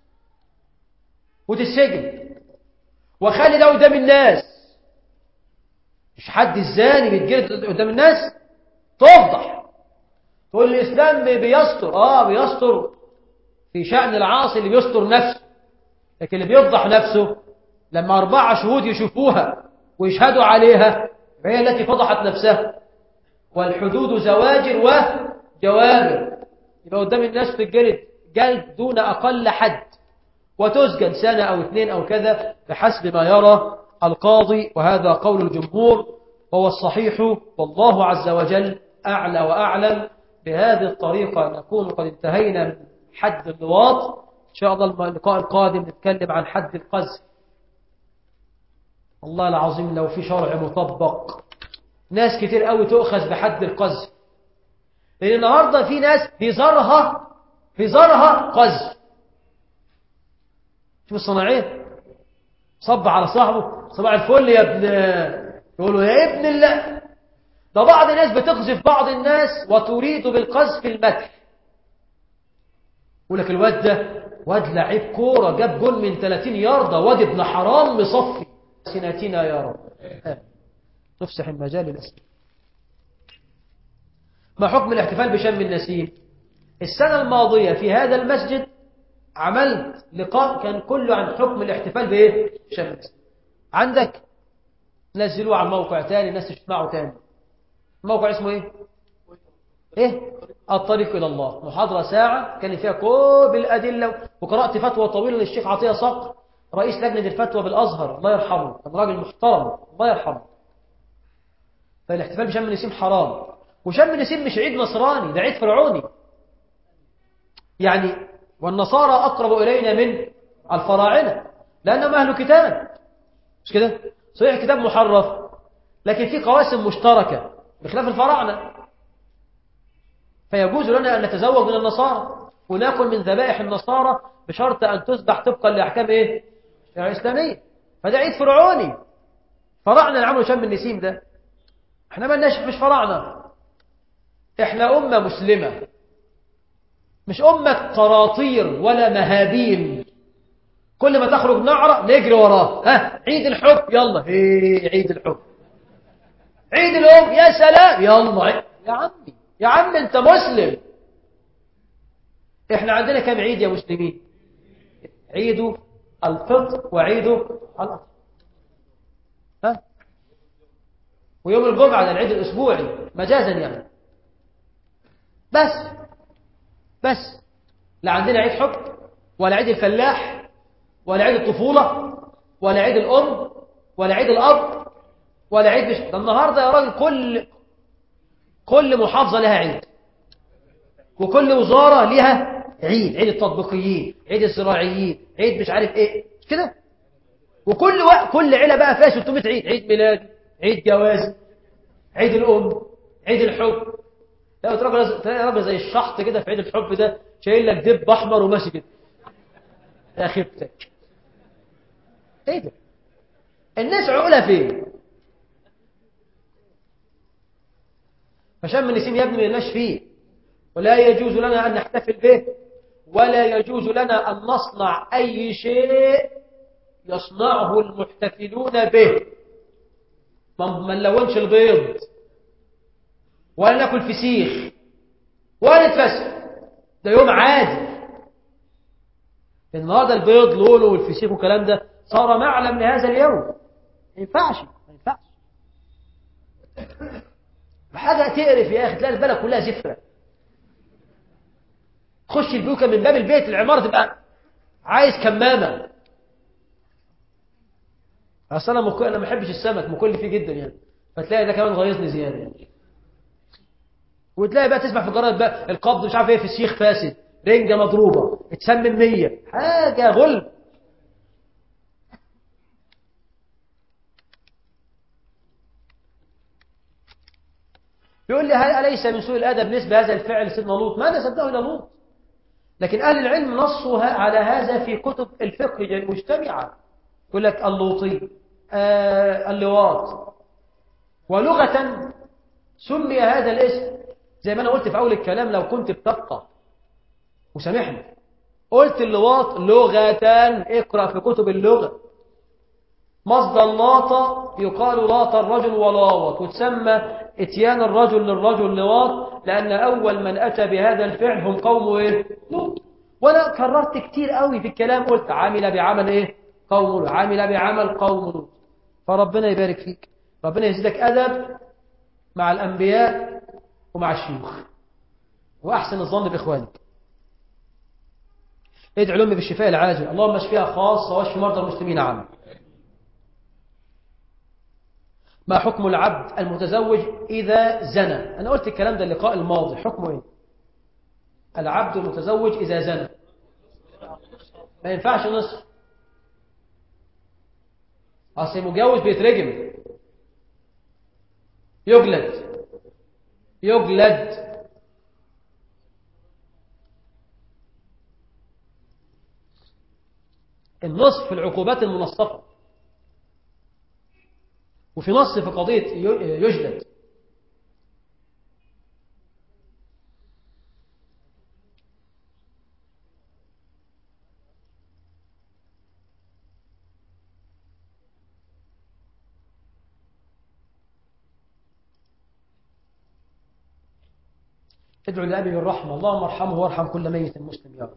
Speaker 2: وتسجن، وخلي ده قدام الناس، مش حد الزاني بيتجلد قدام الناس تفضح. تقول الإسلام بيستر، آه بيستر في شأن العاصي اللي بيستر نفسه، لكن اللي بيفضح نفسه لما أربعة شهود يشوفوها ويشهدوا عليها هي التي فضحت نفسها. والحدود زواجر وجوابر، يبقى قدام الناس تتجلد جلد دون أقل حد، وتسجن سنة أو اثنين أو كذا بحسب ما يرى القاضي. وهذا قول الجمهور وهو الصحيح، والله عز وجل أعلى وأعلم. بهذه الطريقة نكون قد انتهينا من حد اللواط. إن شاء الله اللقاء القادم نتكلم عن حد القذف. والله العظيم لو في شرع مطبق ناس كتير قوي تؤخذ بحد القذف، لأن النهاردة في ناس في زرها في زرها قذف. شوف الصناعية، صب على صاحبه صباح الفل يا ابن، يقول له يا ابن الله. ده بعض الناس بتقذف بعض الناس وتريد بالقذف المدح، يقول لك الواد ده واد لعيب كوره جاب جول من ثلاثين ياردة، واد ابن حرام مصفي سنتنا يا رب. نفسح المجال الأسلام. ما حكم الاحتفال بشم النسيم؟ السنة الماضية في هذا المسجد عملت لقاء كان كله عن حكم الاحتفال بايه؟ بشم النسيم. عندك نزلوه على موقع تاني الناس تسمعه تاني. الموقع اسمه ايه؟ ايه؟ الطريق الى الله. محاضرة ساعة كان فيها كل الأدلة، وقرأت فتوى طويلة للشيخ عطية صقر رئيس لجنة الفتوى بالأزهر الله يرحمه، كان راجل محترم الله يرحمه. فالاحتفال بشم النسيم حرام، وشم النسيم مش عيد نصراني، ده عيد فرعوني يعني. والنصارى أقرب إلينا من الفراعنة لأنهم أهل كتاب، مش كده؟ صحيح كتاب محرف لكن في قواسم مشتركة بخلاف الفراعنة، فيجوز لنا أن نتزوج من النصارى ونأكل من ذبائح النصارى بشرط أن تذبح طبقا لأحكام إيه؟ الإسلامية. فده عيد فرعوني. فراعنة اللي عملوا شم النسيم ده، احنا ما لناش، مش فراعنة، احنا أمة مسلمة، مش أمة قراطير ولا مهابيل كل ما تخرج نعرة نجري وراه. ها عيد الحب يلا، ايه عيد الحب، عيد الأم يا سلام يلا. يا عمي يا عم انت مسلم. احنا عندنا كم عيد يا مسلمين؟ عيد الفطر وعيد الأضحى، ها ويوم الجمعة ده العيد الأسبوعي مجازا يعني. بس بس لا عندنا عيد حب ولا عيد الفلاح ولا عيد الطفولة ولا عيد الأم ولا عيد الأب ولا عيد مش ده النهاردة يا راجل كل كل محافظة لها عيد وكل وزارة لها عيد عيد التطبيقيين عيد الزراعيين عيد مش عارف ايه مش كده وكل وقت كل عيلة بقى فيها ستمائة عيد عيد ميلاد عيد جواز عيد الأم عيد الحب تلاقي راجل تلاقي راجل زي الشحط كده في عيد الحب ده شايل لك دب أحمر وماشي كده يا خيبتك ايه ده الناس عقولها فين فشم النسيم يا ابني ما لناش فيه ولا يجوز لنا أن نحتفل به ولا يجوز لنا أن نصنع أي شيء يصنعه المحتفلون به ما نلونش البيض ولا ناكل فسيخ ولا نتفسح ده يوم عادي النهارده البيض لونه والفسيخ والكلام ده صار معلم لهذا اليوم ما ينفعش ما ينفعش حاجه تقرف يا اخي تلاقي البلد كلها زفره تخش البيوكه من باب البيت العماره تبقى عايز كمامه اصل انا مك... انا ما بحبش السمك مكل فيه جدا يعني فتلاقي ده كمان غيظني زياده يعني. وتلاقي بقى تسمع في الجرايد بقى القبض مش عارف ايه فسيخ فاسد رنجه مضروبه اتسمم مية حاجه غل يقول لي هل أليس من سوء الأدب نسبة هذا الفعل سيدنا لوط ما نسبته إلى لوط لكن أهل العلم نصوا على هذا في كتب الفقه المجتمعة يقول لك اللوطي آه اللواط ولغة سمي هذا الاسم زي ما أنا قلت في أول الكلام لو كنت بتبقى وسامحني قلت اللواط لغة اقرأ في كتب اللغة مصدر لاط يقال لاط الرجل ولاوط وتسمى اتيان الرجل للرجل لواط لأن أول من أتى بهذا الفعل هم قوم إيه؟ لوط وأنا كررت كتير قوي في الكلام قلت عامل بعمل إيه؟ قوم لوط عامل بعمل قوم لوط فربنا يبارك فيك ربنا يزيدك أدب مع الأنبياء ومع الشيوخ وأحسن الظن بإخوانك ادعو لأمي بالشفاء العاجل اللهم اشفيها خاصة واشف مرضى المسلمين عامة ما حكم العبد المتزوج إذا زنى أنا قلت الكلام ده اللقاء الماضي حكمه إيه العبد المتزوج إذا زنى ما ينفعش نصف أصل متجوز بيترجم يجلد يجلد النصف في العقوبات المنصفة وفي نص في قضية يجلد ادعو لأبي بالرحمة اللهم ارحمه وارحم كل ميت مسلم يا رب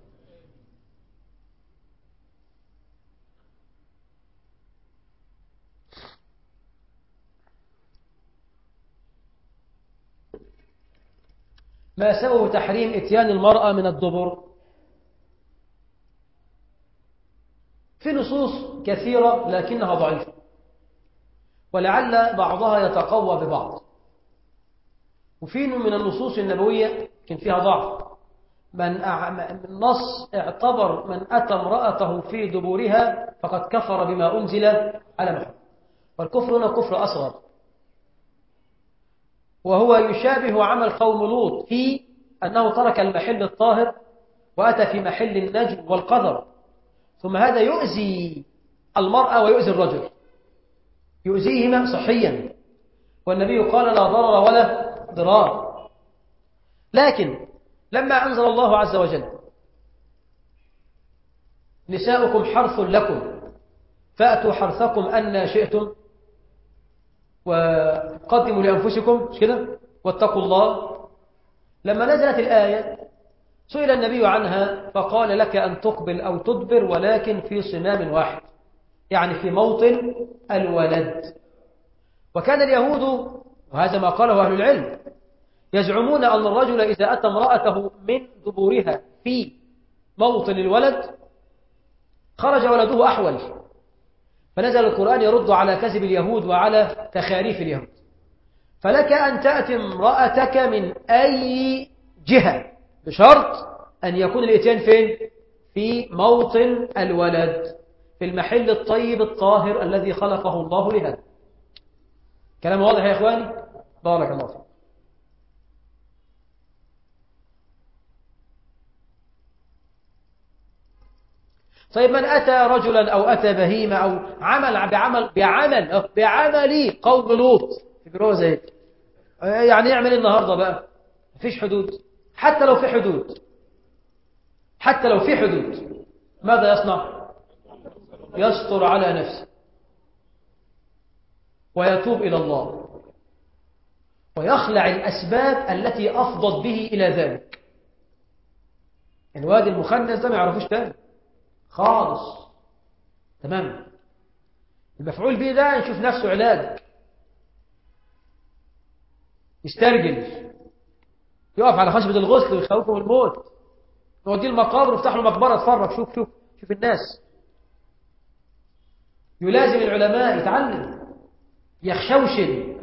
Speaker 2: ما سبب تحريم اتيان المرأة من الدبر في نصوص كثيرة لكنها ضعيفة ولعل بعضها يتقوى ببعض وفي من النصوص النبوية كان فيها ضعف من النص اعتبر من أتى امرأته في دبورها فقد كفر بما أنزل على محمد والكفر هنا كفر أصغر وهو يشابه عمل قوم لوط في أنه ترك المحل الطاهر وأتى في محل النجم والقذر ثم هذا يؤذي المرأة ويؤذي الرجل يؤذيهما صحيا والنبي قال لا ضرر ولا ضرار لكن لما أنزل الله عز وجل نساؤكم حرث لكم فأتوا حرثكم أن شئتم وقدموا لأنفسكم مش كده واتقوا الله لما نزلت الآية سئل النبي عنها فقال لك أن تقبل أو تدبر ولكن في صمام واحد يعني في موطن الولد وكان اليهود وهذا ما قاله أهل العلم يزعمون أن الرجل إذا أتى امرأته من دبورها في موطن الولد خرج ولده أحول، فنزل القرآن يرد على كذب اليهود وعلى تخاريف اليهود. فلك أن تأتي امرأتك من أي جهة بشرط أن يكون الإتيان فين؟ في موطن الولد، في المحل الطيب الطاهر الذي خلقه الله لهذا. كلام واضح يا إخواني؟ بارك الله فيك. طيب من أتى رجلا أو أتى بهيمة أو عمل بعمل بعمل بعمل قوم لوط في بروزة، يعني يعمل النهاردة بقى؟ مفيش حدود. حتى لو في حدود، حتى لو في حدود ماذا يصنع؟ يستر على نفسه ويتوب إلى الله ويخلع الأسباب التي أفضت به إلى ذلك. الواد المخنث ده ما يعرفوش تاني خالص، تمام. المفعول به ده يشوف نفسه علاج، يسترجل، يقف على خشبة الغسل ويخوفه من الموت، نوديه المقابر ويفتح له مقبرة اتفرج، شوف شوف شوف الناس. يلازم العلماء، يتعلم، يخشوشن.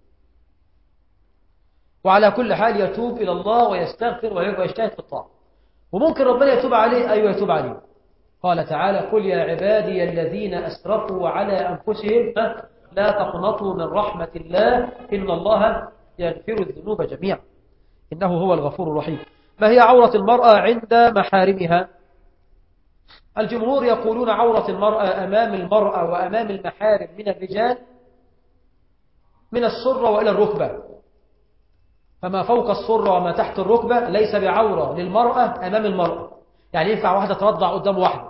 Speaker 2: وعلى كل حال يتوب إلى الله ويستغفر ويجتهد في الطاعة، وممكن ربنا يتوب عليه. أيوة يتوب عليه. قال تعالى: قل يا عبادي الذين أسرفوا على أنفسهم لا تقنطوا من رحمة الله إن الله يغفر الذنوب جميعا إنه هو الغفور الرحيم. ما هي عورة المرأة عند محارمها؟ الجمهور يقولون عورة المرأة أمام المرأة وأمام المحارم من الرجال من السرة وإلى الركبة، فما فوق السرة وما تحت الركبة ليس بعورة للمرأة أمام المرأة. يعني ينفع واحدة ترضع قدام واحدة،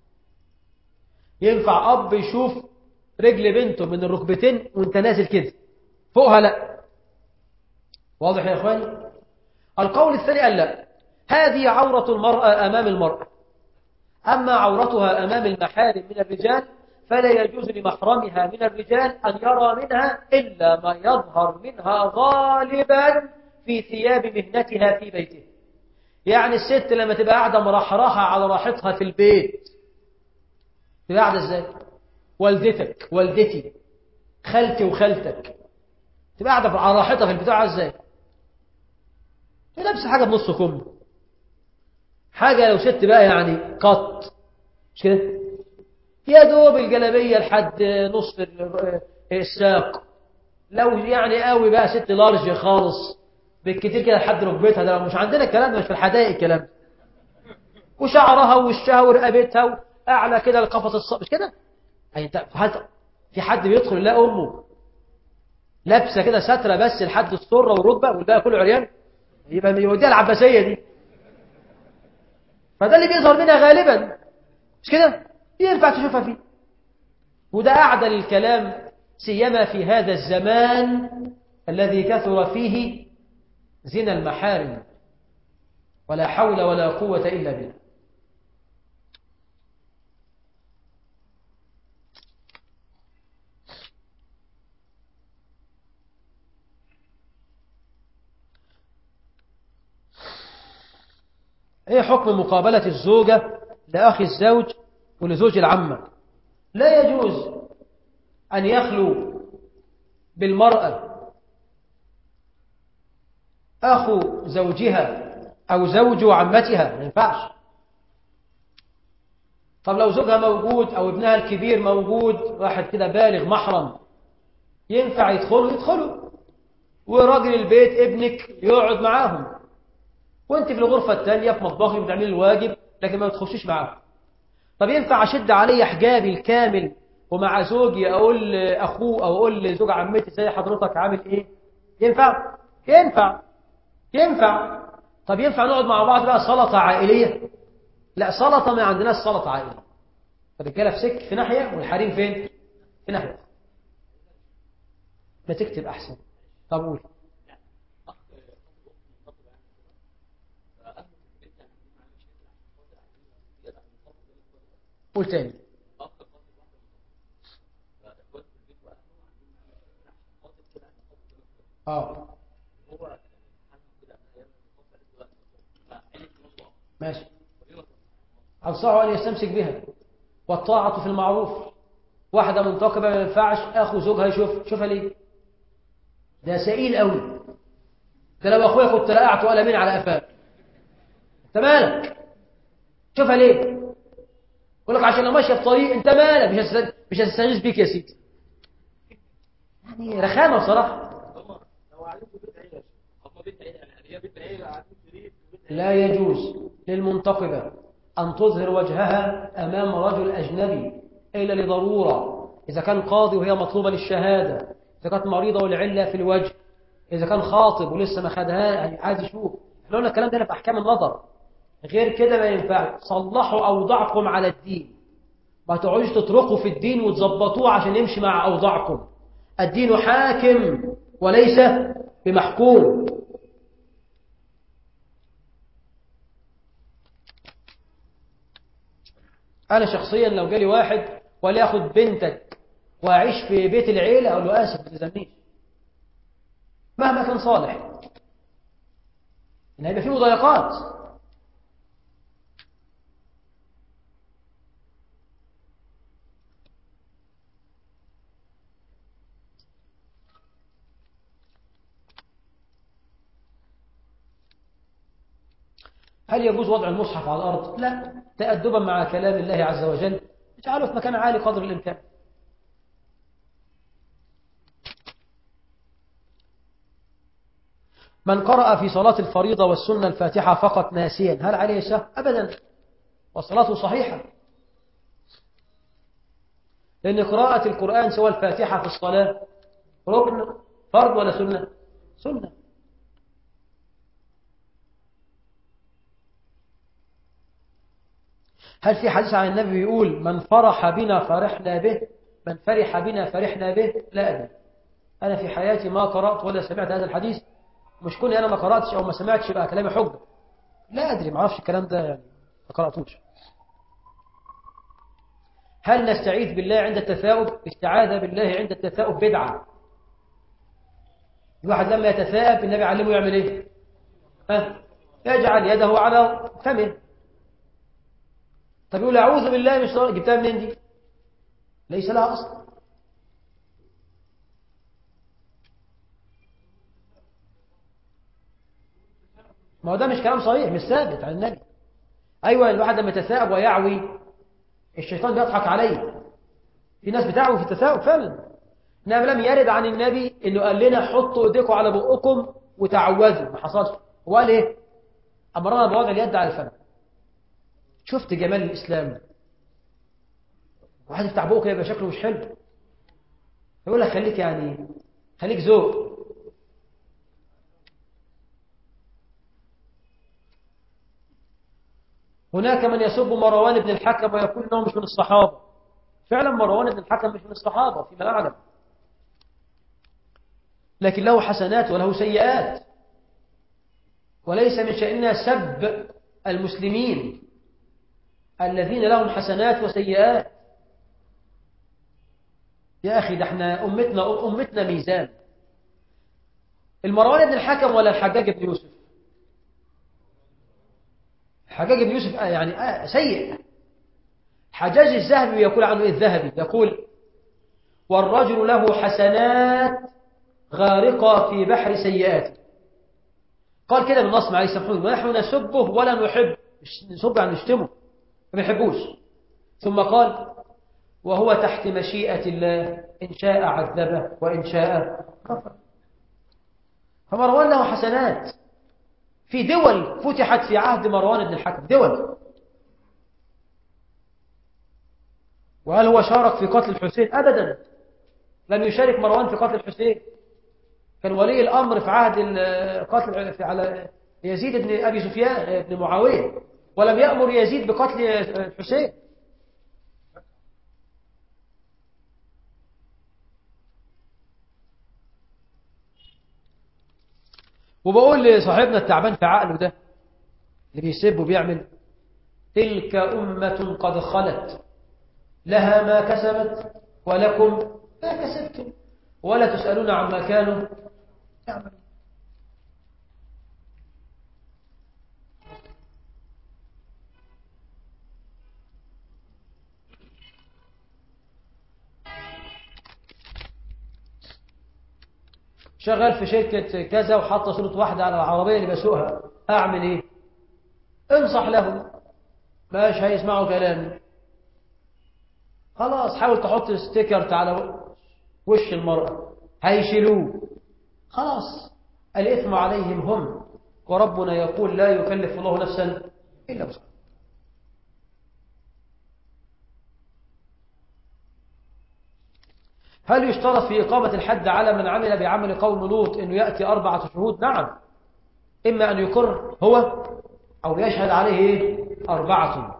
Speaker 2: ينفع أب يشوف رجل بنته من الركبتين وانت نازل كده فوقها؟ لا. واضح يا إخواني؟ القول الثاني قال لا، هذه عورة المرأة أمام المرأة، أما عورتها أمام المحارم من الرجال فلا يجوز لمحرمها من الرجال أن يرى منها إلا ما يظهر منها غالبا في ثياب مهنتها في بيته. يعني الست لما تبقى قاعدة مرحرحة على راحتها في البيت تبقى قاعدة ازاي؟ والدتك، والدتي، خالتي وخالتك تبقى قاعدة على راحتها في البتاع ازاي؟ لابسة حاجة بنص كم، حاجة لو ست بقى يعني قط، مش كده؟ يا دوب الجلابية لحد نصف الساق، لو يعني قوي بقى ست لارج خالص بالكتير كده لحد ركبتها. ده مش عندنا الكلام ده، مش في الحدائق الكلام ده. وشعرها ووشها ورقبتها واعلى كده القفص الص مش كده؟ يعني انت في حد بيدخل يلاقي امه لابسه كده ستره بس لحد السره والركبه والباقي كله عريان؟ يبقى يوديها العباسيه دي. فده اللي بيظهر منها غالبا، مش كده؟ ينفع تشوفها فيه. وده أعدل الكلام سيما في هذا الزمان الذي كثر فيه زنا المحارم، ولا حول ولا قوة إلا بالله. ايه حكم مقابلة الزوجة لأخي الزوج ولزوج العمة؟ لا يجوز أن يخلو بالمرأة أخو زوجها أو زوج عمتها، ما ينفعش. طب لو زوجها موجود أو ابنها الكبير موجود، واحد كده بالغ محرم، ينفع يدخلوا يدخلوا وراجل البيت ابنك يقعد معاهم، وانت في الغرفة الثانية في مطبخي بتعملي الواجب، لكن ما تخشيش معاهم. طب ينفع أشد علي حجابي الكامل ومع زوجي أقول لأخوه أو أقول لزوج عمتي زي حضرتك عامل إيه؟ ينفع؟ ينفع ينفع. طب ينفع نقعد مع بعض بقى سلطة عائلية؟ لا، سلطة ما عندناش سلطة عائلية. الرجالة في سك في ناحية والحريم فين؟ في ناحية. ما تكتب أحسن. طب قول. قول تاني. اه ماشي. أنصحه أن يستمسك بها والطاعة في المعروف. واحدة منتقبة ما ينفعش أخو زوجها يشوف شوفها ليه؟ ده سئيل قوي. ده لو أخويا كنت رقعت قلمين على قفاه. أنت مالك؟ شوفها ليه؟ يقول لك عشان أنا ماشية في طريق. أنت مالك؟ مش هتستغيث مش هتستغيث بيك يا سيدي. يعني رخامة بصراحة. لا يجوز للمنتقبة أن تظهر وجهها أمام رجل أجنبي إلا لضرورة، إذا كان قاضي وهي مطلوبة للشهادة، إذا كانت مريضة والعلة في الوجه، إذا كان خاطب ولسه ما خدها يعني عايز يشوف. احنا قلنا الكلام ده في أحكام النظر. غير كده ما ينفع. صلحوا أوضاعكم على الدين، ما تقعدوش تطرقوا في الدين وتظبطوه عشان يمشي مع أوضاعكم. الدين حاكم وليس بمحكوم. أنا شخصيا لو جالي واحد ولا ياخد بنتك وأعيش في بيت العيلة أقول له آسف ما تلزمنيش مهما كان صالح، إن هيبقى فيه مضايقات. هل يجوز وضع المصحف على الأرض؟ لا، تأدبا مع كلام الله عز وجل اجعله في مكان عالي قدر الإمكان. من قرأ في صلاة الفريضة والسنة الفاتحة فقط ناسيا هل عليه سهو؟ أبدا، وصلاته صحيحة، لأن قراءة القرآن سوى الفاتحة في الصلاة ركن فرض ولا سنة؟ سنة. هل في حديث عن النبي يقول من فرح بنا فرحنا به، من فرح بنا فرحنا به؟ لا أدري، أنا في حياتي ما قرأت ولا سمعت هذا الحديث. مش كوني أنا ما قرأتش أو ما سمعتش بقى كلامي حجة، لا أدري، ما أعرفش الكلام ده يعني ما قرأتوش. هل نستعيذ بالله عند التثاؤب؟ استعاذة بالله عند التثاؤب بدعة. الواحد لما يتثاءب النبي علمه يعمل إيه؟ ها؟ يجعل يده على فمه. طب يقول أعوذ بالله من الشيطان، جبتها منين دي؟ ليس لها أصل. ما هو ده مش كلام صحيح، مش ثابت عن النبي. أيوة، الواحد لما يتثاءب ويعوي الشيطان بيضحك عليه. في ناس بتعوي في التثاؤب فعلا، إنما لم يرد عن النبي إنه قال لنا حطوا إيديكم على بقكم وتعوذوا، ما حصلش. هو قال إيه؟ أمرنا بوضع اليد على الفم. شفت جمال الإسلام؟ واحد يفتح بقه يبقى شكله مش حلو، يقول لك خليك يعني خليك ذوق. هناك من يسب مروان بن الحكم ويقول انه مش من الصحابه. فعلا مروان بن الحكم مش من الصحابه فيما اعلم، لكن له حسنات وله سيئات، وليس من شأننا سب المسلمين الذين لهم حسنات وسيئات. يا أخي ده احنا أمتنا أمتنا ميزان. المروان بن الحكم ولا الحجاج بن يوسف؟ الحجاج بن يوسف آه يعني آه سيء. حجاج الذهبي يقول عنه إيه الذهبي؟ يقول والرجل له حسنات غارقة في بحر سيئات. قال كده بالنص عليه السلام ونحن نسبه ولا نحب، نسب يعني نشتمه ما بنحبوش. ثم قال وهو تحت مشيئة الله إن شاء عذبه وإن شاء غفر. فمروان له حسنات في دول فتحت في عهد مروان بن الحكم، دول. وهل هو شارك في قتل الحسين؟ أبدا، لم يشارك مروان في قتل الحسين. كان ولي الأمر في عهد القتل على يزيد بن أبي سفيان بن معاوية، ولم يأمر يزيد بقتل الحسين. وبقول لصاحبنا التعبان في عقله ده اللي بيسب وبيعمل تلك أمة قد خلت لها ما كسبت ولكم ما كسبتم ولا تسألون عما كانوا يعملون. شغال في شركة كذا وحاطة صورة واحدة على العربية اللي بسوقها، أعمل إيه؟ انصح له، مش هيسمعوا كلامي. خلاص حاول تحط ستيكر على وش المرأة، هيشيلوه. خلاص الإثم عليهم هم، وربنا يقول لا يكلف الله نفسا إلا وسعها. هل يشترط في إقامة الحد على من عمل بعمل قوم لوط أنه يأتي أربعة شهود؟ نعم، إما أن يقر هو أو يشهد عليه أربعة.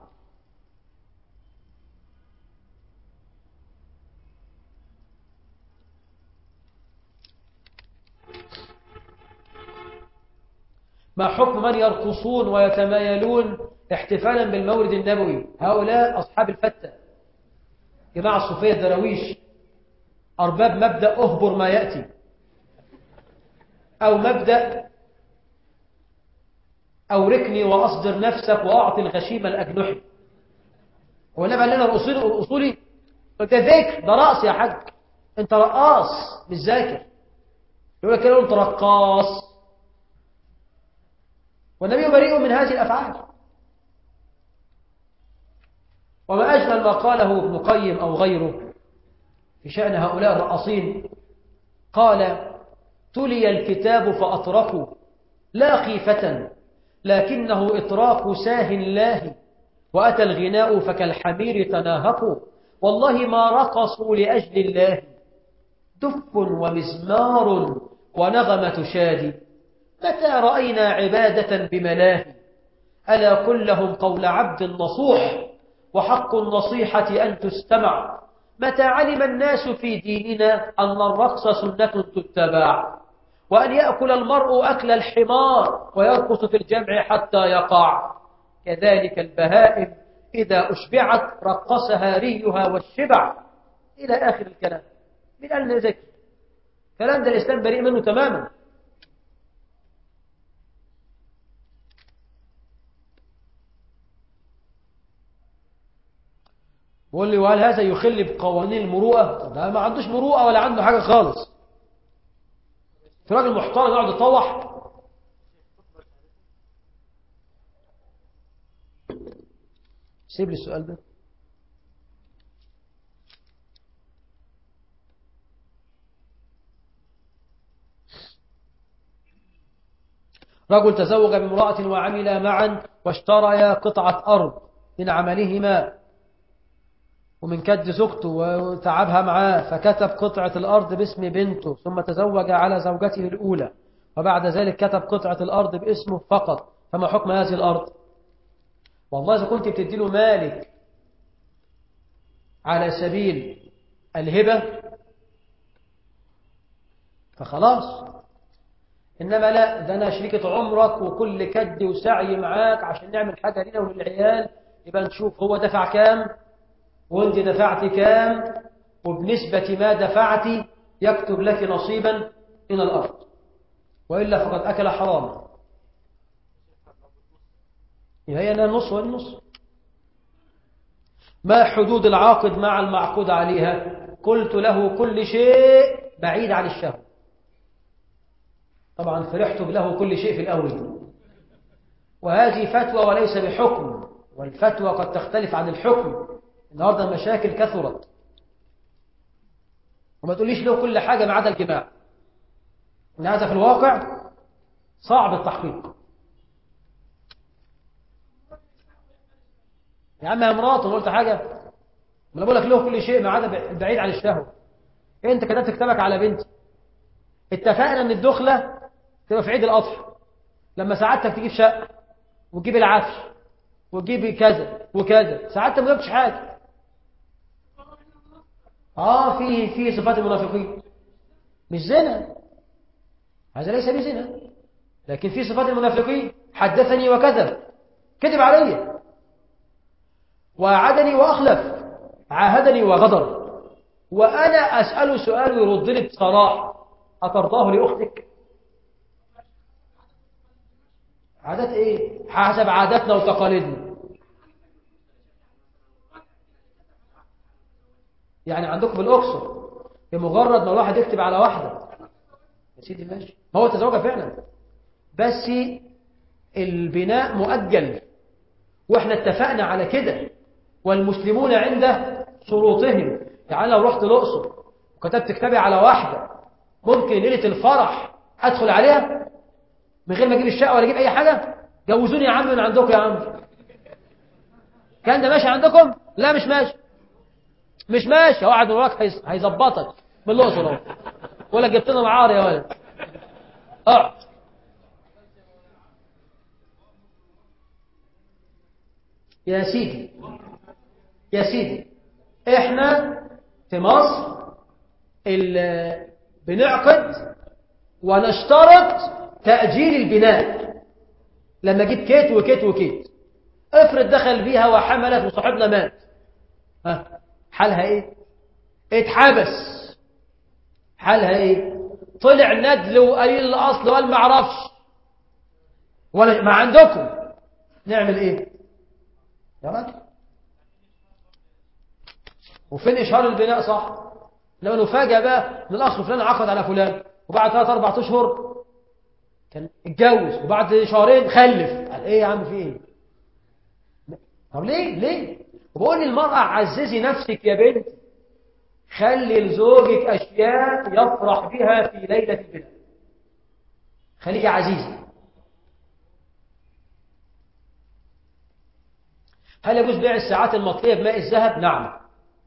Speaker 2: ما حكم من يرقصون ويتمايلون احتفالا بالمولد النبوي؟ هؤلاء أصحاب الفتة، جماعة الصوفية الدراويش، أرباب مبدأ أهبر ما يأتي، أو مبدأ أوركني وأصدر نفسك وأعطي الغشيم الأجنحي. هو النبي قال لنا الأصول الأصولي ده ذكر، ده رأس يا حاج، أنت رقاص مش ذاكر. يقول لك أنت رقاص، والنبي بريء من هذه الأفعال. وما أجمل ما قاله ابن قيم أو غيره في شأن هؤلاء الرقاصين، قال: تلي الكتاب فأطرقوا لا خيفة، لكنه إطراق ساه لاهي، وأتى الغناء فكالحمير تناهقوا، والله ما رقصوا لأجل الله، دف ومزمار ونغمة شادي، متى رأينا عبادة بملاهي، ألا كلهم قول عبد نصوح، وحق النصيحة أن تستمع، متى علم الناس في ديننا أن الرقص سنة تتبع، وأن يأكل المرء أكل الحمار ويرقص في الجمع حتى يقع، كذلك البهائم إذا أشبعت رقصها ريها والشبع، إلى آخر الكلام. من قال ذكي كلام ده الإسلام بريء منه تماما. بقول لي وهل هذا يخل بقوانين المروءة؟ ده ما عندوش مروءة ولا عنده حاجة خالص. في راجل محترم يقعد يطوح. سيب لي السؤال ده. رجل تزوج بامرأة وعملا معا واشتريا قطعة أرض من عملهما ومن كد زوجته وتعبها معاه، فكتب قطعة الأرض باسم بنته، ثم تزوج على زوجته الأولى، وبعد ذلك كتب قطعة الأرض باسمه فقط، فما حكم هذه الأرض؟ والله إذا كنت بتدي له مالك على سبيل الهبة فخلاص، إنما لا، ده أنا شريكة عمرك وكل كد وسعي معاك عشان نعمل حاجة لنا وللعيال، يبقى نشوف هو دفع كام وانت دفعت كام، وبنسبة ما دفعت يكتب لك نصيبا من الأرض، وإلا فقد أكل حراما. هي أنا النص والنص. ما حدود العاقد مع المعقود عليها؟ قلت له كل شيء بعيد عن الشهوة. طبعا فرحت له كل شيء في الأول، وهذه فتوى وليس بحكم، والفتوى قد تختلف عن الحكم. النهارده المشاكل كثرت، وما تقوليش له كل حاجة ما عدا الجماع، إن هذا في الواقع صعب التحقيق. يا عم يا مراته قلت حاجة، ما بقول لك له كل شيء ما عدا البعيد عن الشهوة. انت كتبت كتابك على بنتي، اتفقنا ان الدخلة تبقى في عيد الأضحى، لما سعادتك تجيب شقة وتجيب العفش وتجيب كذا وكذا، سعادتك ما جبتش حاجة. اه في في صفات المنافقين، مش زنا، هذا ليس بزنا، لكن في صفات المنافقين، حدثني وكذب، كذب علي، وعدني وأخلف، عاهدني وغدر، وأنا أسأله سؤال ويرد لي بصراحة، أترضاه لأختك؟ عادات إيه؟ حسب عاداتنا وتقاليدنا. يعني عندكم في الأقصر بمجرد ما الواحد يكتب على واحدة سيدي ماشي، ما هو تزوجها فعلا، بس البناء مؤجل، واحنا اتفقنا على كده، والمسلمون عند شروطهم. يعني لو رحت الأقصر وكتبت كتابي على واحدة، ممكن ليلة الفرح أدخل عليها من غير ما أجيب الشقة ولا أجيب أي حاجة؟ جوزوني يا عم من عندكم يا عم. كان ده ماشي عندكم؟ لا مش ماشي، مش ماشي. اوعد وراك هيظبطك من الأقصر اهو، ولا جبت لنا معار يا ولد. اقعد. يا سيدي يا سيدي، احنا في مصر بنعقد ونشترط تأجيل البناء. لما اجيب كيت وكيت وكيت، افرض دخل بيها وحملت وصاحبنا مات، ها حالها ايه؟ اتحبس، حالها ايه؟ طلع ندل وقليل الاصل وقال ما اعرفش ولا ما عندكم، نعمل ايه يا راجل؟ وفين اشهار البناء؟ صح، لما نفاجأ بقى ان الاخ فلان عقد على فلان، وبعد ثلاث اربع اشهر كان اتجوز، وبعد شهرين خلف. قال ايه يا عم في ايه؟ طب ليه ليه؟ وبقول للمرأة عززي نفسك يا بنت، خلي لزوجك اشياء يفرح بها في ليلة البناء، خليك عزيزة. هل يجوز بيع الساعات المطلية بماء الذهب؟ نعم.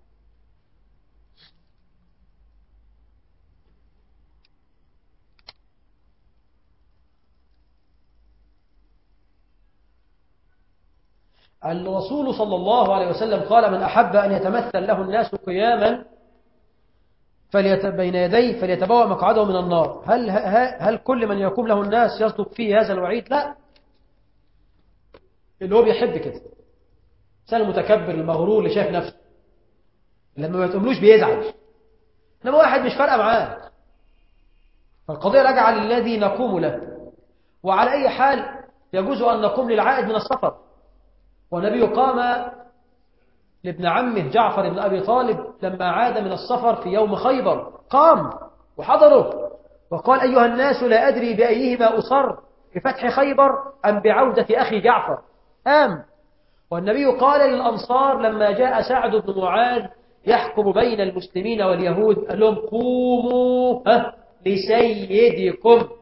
Speaker 2: الرسول صلى الله عليه وسلم قال: من أحب أن يتمثل له الناس قياما فليت بين يديه فليتبوأ مقعده من النار. هل هل كل من يقوم له الناس يصدق فيه هذا الوعيد؟ لا، اللي هو بيحب كده، الإنسان المتكبر المغرور اللي شايف نفسه لما ما تقوملوش بيزعل، انما واحد مش فارقه معاه. فالقضيه راجعه للذي نقوم له. وعلى اي حال يجوز ان نقوم للعائد من السفر، والنبي قام لابن عمه جعفر بن ابي طالب لما عاد من السفر في يوم خيبر، قام وحضره وقال: ايها الناس لا ادري بايهما اصر، بفتح خيبر ام بعوده اخي جعفر. قام. والنبي قال للأنصار لما جاء سعد بن معاذ يحكم بين المسلمين واليهود، قال لهم: قوموا لسيدكم،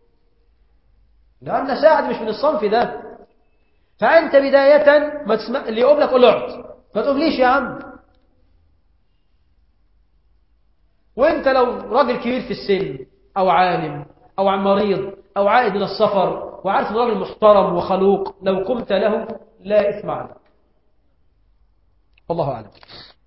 Speaker 2: لأن سعد مش من الصنف ده. فأنت بداية ما تسمع اللي يقوم لك قول له اقعد، ما تقومليش يا عم. وانت لو راجل كبير في السن أو عالم أو عن مريض أو عائد من السفر وعارف انه راجل محترم وخلوق، لو قمت له لا إثم عليك. والله أعلم.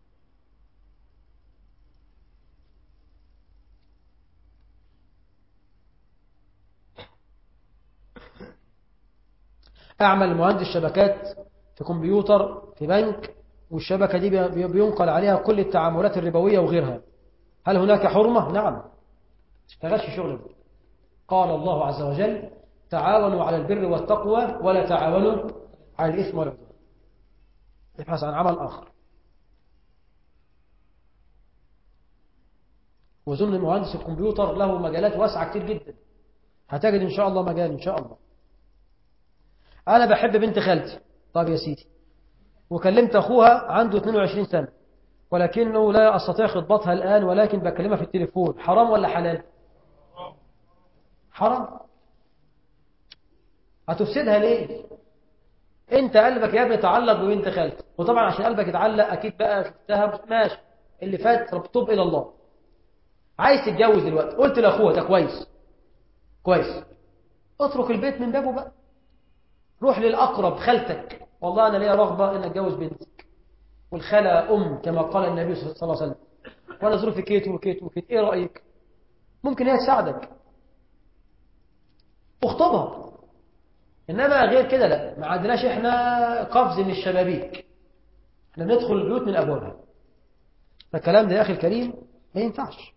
Speaker 2: أعمل مهندس شبكات في كمبيوتر في بنك، والشبكة دي بينقل عليها كل التعاملات الربوية وغيرها، هل هناك حرمة؟ نعم، تشتغلش شغل. قال الله عز وجل: تعاونوا على البر والتقوى ولا تعاونوا على الإثم والعدوان. ابحث عن عمل آخر. وظن مهندس الكمبيوتر له مجالات واسعة كتير جدا، هتجد إن شاء الله مجال إن شاء الله. أنا بحب بنت خالتي، طب يا سيدي، وكلمت أخوها عنده اثنين وعشرين سنة ولكنه لا أستطيع خطبتها الآن، ولكن بكلمها في التليفون، حرام ولا حلال؟ حرام. هتفسدها ليه؟ انت قلبك يا ابني تعلق ببنت خالتك، وطبعا عشان قلبك يتعلق اكيد بقى شفتها، ماشي، اللي فات ربطوب الى الله. عايز تتجوز دلوقتي، قلت لاخوها ده كويس كويس، اترك البيت من بابه بقى، روح للاقرب، خالتك، والله انا ليا رغبه ان اتجوز بنتك، والخاله ام كما قال النبي صلى الله عليه وسلم، وانا ظروفي كيت وكيت وكيت، ايه رايك؟ ممكن هي تساعدك، اخطبها. انما غير كده لا، ما عندناش احنا قفز من الشبابيك، احنا بندخل البيوت من ابوابها. فالكلام ده يا اخي الكريم ما ينفعش.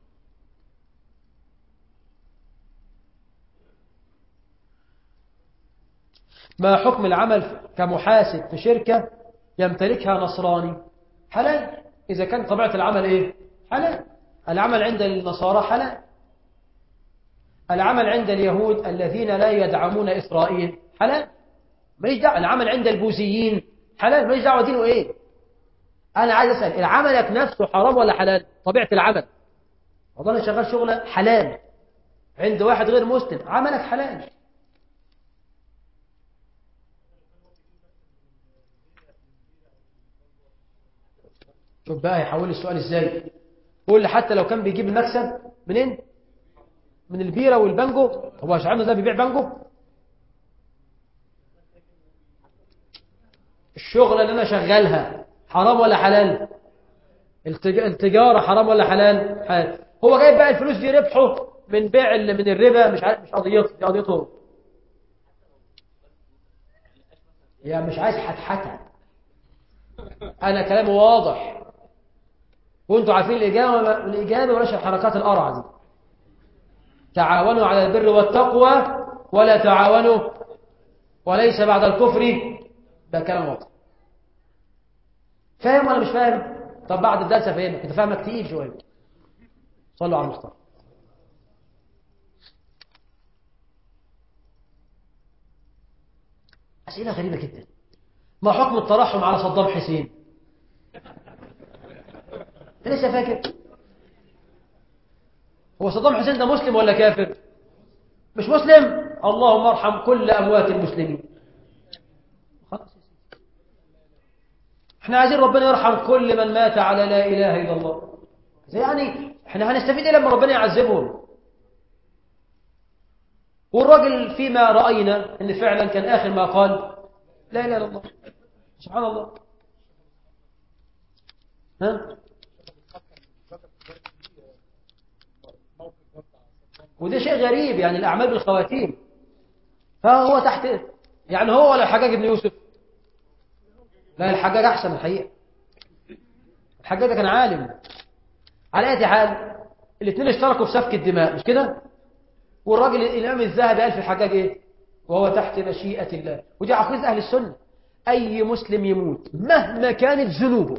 Speaker 2: ما حكم العمل كمحاسب في شركة يمتلكها نصراني؟ حلال، إذا كان طبيعة العمل إيه؟ حلال. العمل عند النصارى حلال. العمل عند اليهود الذين لا يدعمون إسرائيل حلال، ماليش دعوة. العمل عند البوذيين حلال، ماليش دعوة دينه إيه. أنا عايز أسأل، العملك نفسه حرام ولا حلال؟ طبيعة العمل، والله أنا شغال شغلة حلال عند واحد غير مسلم، عملك حلال. شوف بقى يحول السؤال إزاي. قول لي حتى لو كان بيجيب المكسب منين؟ من البيرة والبانجو. هو شعبنا ده بيبيع بانجو؟ الشغلة اللي أنا شغالها حرام ولا حلال؟ التجارة حرام ولا حلال؟ حلال. هو جايب بقى الفلوس دي ربحه من بيع من الربا، مش عارف، مش قضيته، دي قضيته. يا مش عايز حتحته، أنا كلامي واضح وانتوا عارفين الإجابة. الإجابة ولاش الحركات القرعة دي. تعاونوا على البر والتقوى ولا تعاونوا وليس بعد الكفر. ده كلام واضح. فاهم ولا مش فاهم؟ طب بعد الدرس افهمك، انت فاهمك تقيل شويه. صلوا على المصطفى. اسئله غريبه جدا. ما حكم الترحم على صدام حسين؟ انت لسه فاكر؟ هو صدام حسين ده مسلم ولا كافر؟ مش مسلم. اللهم ارحم كل اموات المسلمين. خلاص، احنا عايزين ربنا يرحم كل من مات على لا اله الا الله. يعني احنا هنستفيد ايه لما ربنا يعذبهم؟ والراجل فيما راينا ان فعلا كان اخر ما قال لا اله الا الله. سبحان الله. ها؟ وده شيء غريب، يعني الأعمال بالخواتيم. فهو تحت، يعني هو ولا الحجاج بن يوسف؟ لا، الحجاج أحسن الحقيقة. الحجاج ده كان عالم. على أي حال، الاثنين اشتركوا في سفك الدماء، مش كده؟ والراجل الإمام الذهبي قال في الحجاج إيه؟ وهو تحت مشيئة الله. ودي عقيدة أهل السنة. أي مسلم يموت مهما كانت ذنوبه،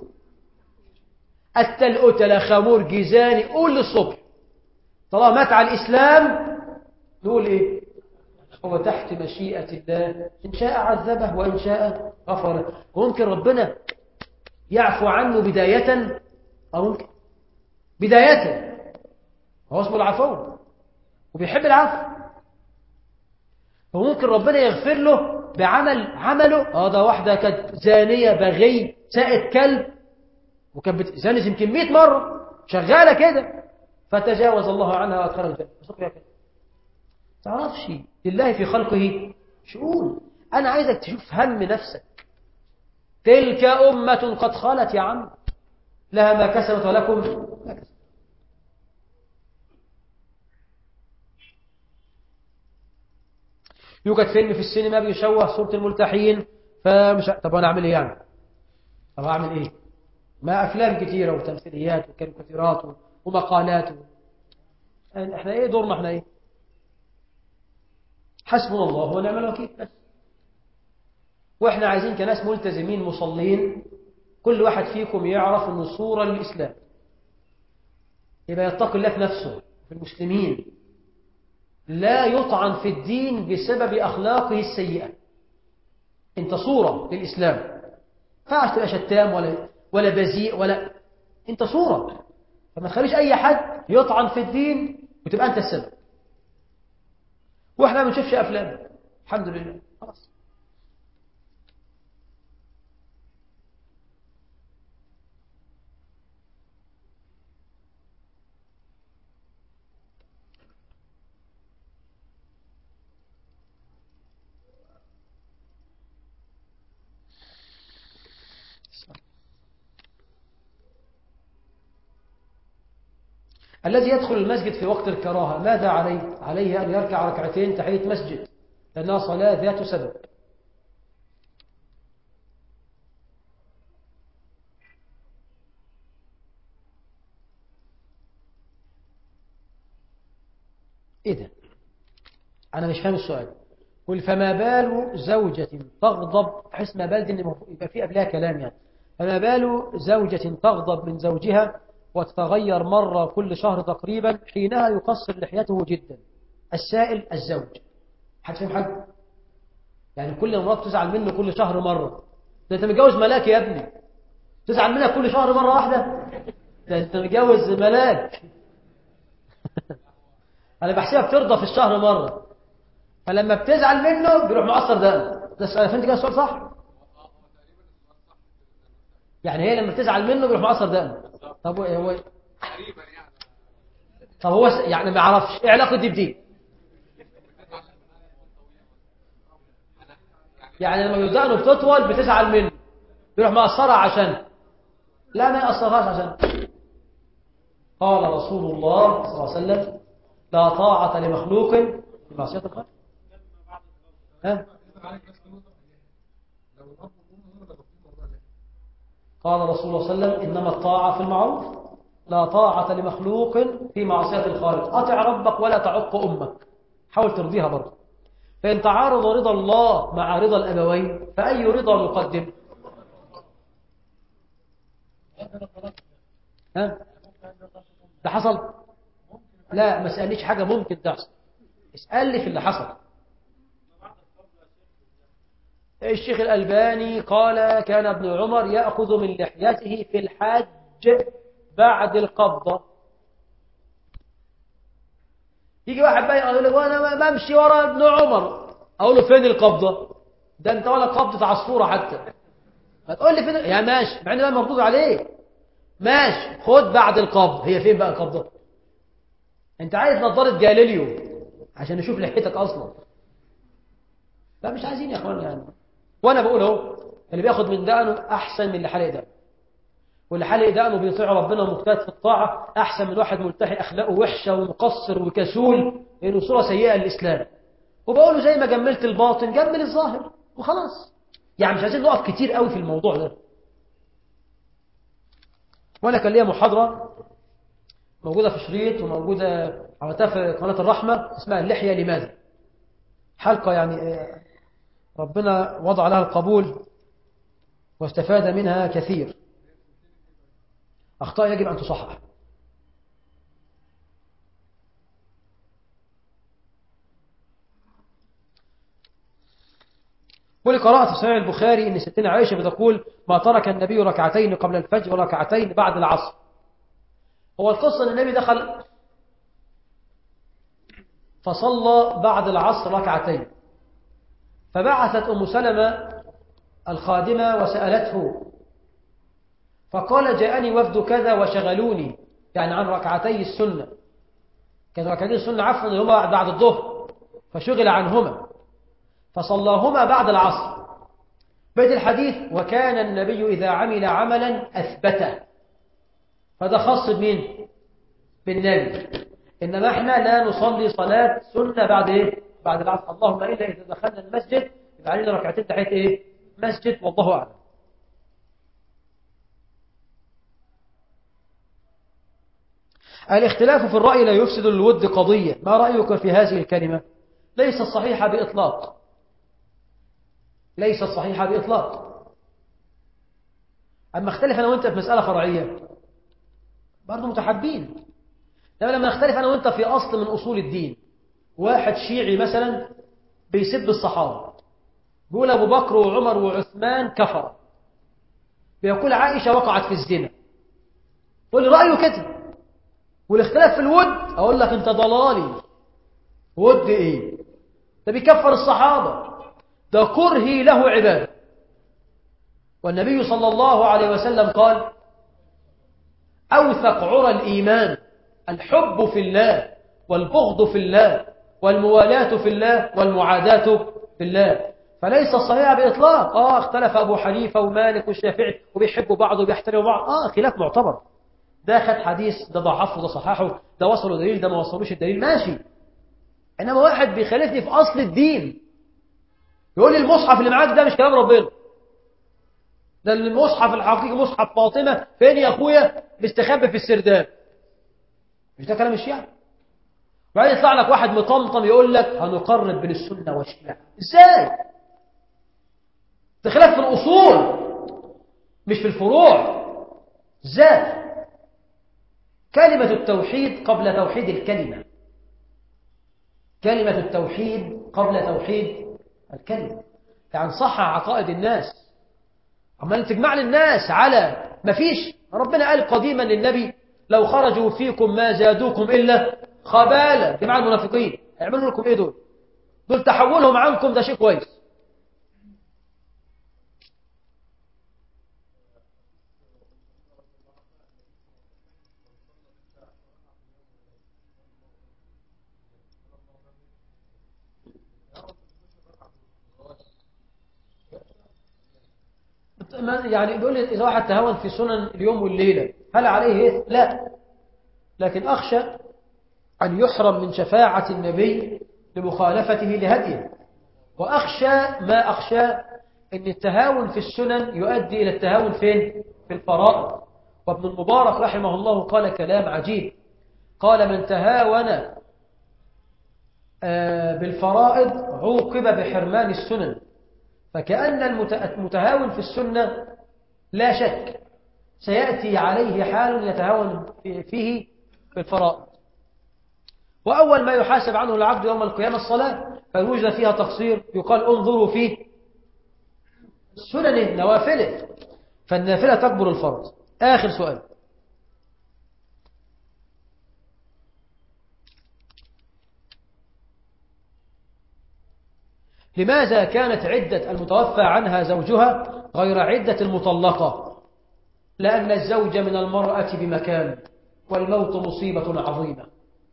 Speaker 2: التل قتل خمور جيزاني، قول للصبح، طالما مات على الإسلام نقول إيه؟ هو تحت مشيئة الله، إن شاء عذبه وإن شاء غفره. وممكن ربنا يعفو عنه بداية، أو ممكن بداية، هو اسمه العفو وبيحب العفو. وممكن ربنا يغفر له بعمل عمله. اه ده واحدة كانت زانية بغي ساءت كلب، وكانت بتزاني يمكن مئة مرة شغالة كده، فتجاوز الله عنها وادخلها الجنة. تعرفش لله في خلقه شؤون. أنا عايزك تشوف هم نفسك. تلك أمة قد خلت يا عم، لها ما كسبت ولكم ما كسبت. يوجد فيلم في السينما بيشوه صورة الملتحين، فمش طب أنا أعمل إيه يعني؟ طب أعمل إيه؟ ما أفلام كتيرة وتمثيليات وكاريكاتيرات ومقالات و... إحنا إيه دورنا؟ إحنا إيه؟ حسبنا الله ونعم الوكيل بس. وإحنا عايزين كناس ملتزمين مصلين، كل واحد فيكم يعرف أن صورة للإسلام، يبقى يتقي الله في نفسه في المسلمين، لا يطعن في الدين بسبب أخلاقه السيئة. أنت صورة للإسلام، فعش تبقى شتام ولا ولا بذيء ولا، أنت صورة، فما تخليش أي حد يطعن في الدين وتبقى أنت السبب. وإحنا ما بنشوفش أفلام الحمد لله، خلاص. الذي يدخل المسجد في وقت الكراهة ماذا عليه؟ عليه أن يركع ركعتين تحية مسجد، لأنها صلاة ذات سبب. إيه ده؟ أنا مش فاهم السؤال. قل فما بال زوجة تغضب، حس ما بال دي إن يبقى في قبلها كلام يعني. فما بال زوجة تغضب من زوجها وتتغير مرة كل شهر تقريبا، حينها يقصر لحيته جدا، السائل الزوج. حد فهم حاجة؟ يعني كل مرات تزعل منه كل شهر مرة؟ ده انت متجوز ملاك يا ابني، تزعل منها كل شهر مرة واحدة؟ ده انت متجوز ملاك. انا بحسبها بترضى في الشهر مرة، فلما بتزعل منه بيروح مقصر دقنه. ده السؤال، فهمت كده السؤال صح؟ يعني هي لما بتزعل منه بيروح مقصر دقنه. طب هو طب هو يعني ما يعرفش ايه علاقة دي بدي؟ يعني لما دقنه بتطول بتزعل منه بيروح مقصرها عشان؟ لا ما يقصرهاش عشان. قال رسول الله صلى الله عليه وسلم: لا طاعة لمخلوق في معصية الخالق. ها؟ قال رسول الله صلى الله عليه وسلم: إنما الطاعة في المعروف، لا طاعة لمخلوق في معصية الخالق. أطع ربك ولا تعق أمك، حاول ترضيها برضه. فإن تعارض رضا الله مع رضا الأبوين فأي رضا نقدم؟ ها؟ ده حصل؟ لا ما سألنيش حاجة ممكن تحصل، اسألني في اللي حصل. الشيخ الألباني قال: كان ابن عمر يأخذ من لحيته في الحج بعد القبضة. يجي واحد بقى يقول لك: وانا بمشي ورا ابن عمر، اقول له: فين القبضة؟ ده انت ولا قبضة عصفورة حتى. ما تقول لي فين؟ يا ماشي، مع ان ده مردود عليه. ماشي، خد بعد القبض. هي فين بقى القبضة؟ انت عايز نظارة جاليليو عشان نشوف لحيتك اصلا؟ لا مش عايزين يا اخوان يعني. وانا بقول اهو، اللي بياخد من دقنه احسن من اللي حلق دقنه، واللي حلق دقنه بيطيع ربنا ومجتهد في الطاعه احسن من واحد ملتحي اخلاقه وحشه ومقصر وكسول، لانه صوره سيئه للاسلام. وبقول له: زي ما جملت الباطن جمل الظاهر وخلاص. يعني مش عايزين نقف كتير قوي في الموضوع ده. وانا كان ليا محاضره موجوده في شريط وموجوده عملتها في قناه الرحمه اسمها اللحيه لماذا، حلقه يعني ربنا وضع لها القبول واستفاد منها كثير. أخطاء يجب أن تصحح. ولقراءة في صحيح البخاري أن ستنا عائشة بتقول: ما ترك النبي ركعتين قبل الفجر وركعتين بعد العصر. هو القصة أن النبي دخل فصلى بعد العصر ركعتين، فبعثت أم سلمة الخادمة وسألته فقال: جاءني وفد كذا وشغلوني، يعني عن ركعتي السنة. كان ركعتي السنة عفوا اللي هما بعد الظهر، فشغل عنهما فصلاهما بعد العصر. بيت الحديث: وكان النبي إذا عمل عملا أثبته. فده خاص بمين؟ بالنبي. إنما إحنا لا نصلي صلاة سنة بعد إيه؟ بعد العصر، اللهم إلا إذا دخلنا المسجد يبقى علينا ركعتين تحية إيه؟ مسجد، والله أعلم. الاختلاف في الرأي لا يفسد الود قضية. ما رأيك في هذه الكلمة؟ ليست صحيحة بإطلاق، ليست صحيحة بإطلاق. أما اختلف أنا وأنت في مسألة فرعية برضو متحابين. لما نختلف أنا وأنت في أصل من أصول الدين، واحد شيعي مثلا بيسب الصحابة، بيقول أبو بكر وعمر وعثمان كفر، بيقول عائشة وقعت في الزنا، تقول لي رأيه كده. والاختلاف في الود أقول لك أنت ضلالي. ود إيه؟ ده بيكفر الصحابة، ده كرهي له عبادة. والنبي صلى الله عليه وسلم قال: أوثق عرى الإيمان الحب في الله والبغض في الله والموالاة في الله والمعاداة في الله. فليس الصحيح بإطلاق. آه اختلف أبو حنيفة ومالك والشافعي وبيحبوا بعض وبيحترموا بعض، آه خلاف معتبر. ده خد حديث، ده ضعفه، ده صححه، ده وصلوا دليل، ده ما وصلوش الدليل، ماشي. إنما واحد بيخالفني في أصل الدين، يقول لي المصحف اللي معاك ده مش كلام ربنا، ده المصحف الحقيقي مصحف فاطمة، فين يا أخويا؟ مستخبي في السرداب. مش ده كلام الشيعة؟ وبعدين يطلع لك واحد مطمطم يقول لك هنقرب بين السنة والشيعة. ازاي؟ ده خلاف في الأصول مش في الفروع. ازاي؟ كلمة التوحيد قبل توحيد الكلمة. كلمة التوحيد قبل توحيد الكلمة، يعني صح عقائد الناس. أما أن تجمع الناس على ما فيش. ربنا قال قديما للنبي لو خرجوا فيكم ما زادوكم إلا خبالة. جماعة المنافقين يعملوا لكم إيه دول؟ دول تحولهم عنكم ده شيء كويس. يعني بيقول لي إذا واحد تهاون في سنن اليوم والليلة هل عليه إثم؟ لا، لكن أخشى أن يحرم من شفاعة النبي لمخالفته لهديه، وأخشى ما أخشى أن التهاون في السنن يؤدي إلى التهاون فين؟ في الفرائض. وابن المبارك رحمه الله قال كلام عجيب، قال من تهاون بالفرائض عوقب بحرمان السنن، فكأن المتهاون في السنة لا شك سيأتي عليه حال يتهاون فيه بالفرائض. وأول ما يحاسب عنه العبد يوم القيامة الصلاة، فوجد فيها تقصير يقال انظروا فيه سننه نوافله، فالنافلة تكبر الفرض. آخر سؤال، لماذا كانت عدة المتوفى عنها زوجها غير عدة المطلقة؟ لأن الزوج من المرأة بمكان والموت مصيبة عظيمة.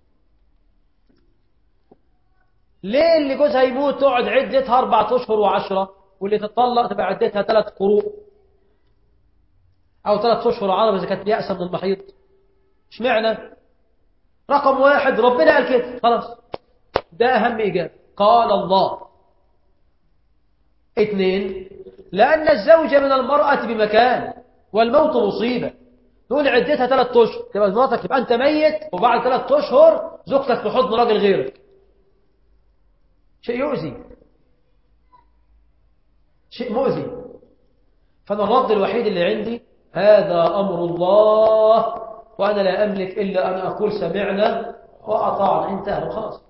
Speaker 2: ليه اللي جوزها يموت تقعد عدتها أربعة أشهر وعشرة، واللي تطلق تبقى عدتها ثلاث قروء أو ثلاث أشهر عرب إذا كانت يأسة من المحيط؟ اشمعنى؟ رقم واحد ربنا قال كده خلاص، ده أهم إجابة، قال الله. اثنين، لأن الزوج من المرأة بمكان والموت مصيبة. نقول عدتها ثلاث أشهر تبقى مراتك تبقى أنت ميت، وبعد ثلاث أشهر زوجتك في حضن راجل غيرك. شيء يؤذي، شيء مؤذي. فأنا الرد الوحيد اللي عندي هذا أمر الله، وأنا لا أملك إلا أن أقول سمعنا وأطعنا، انتهى خلاص.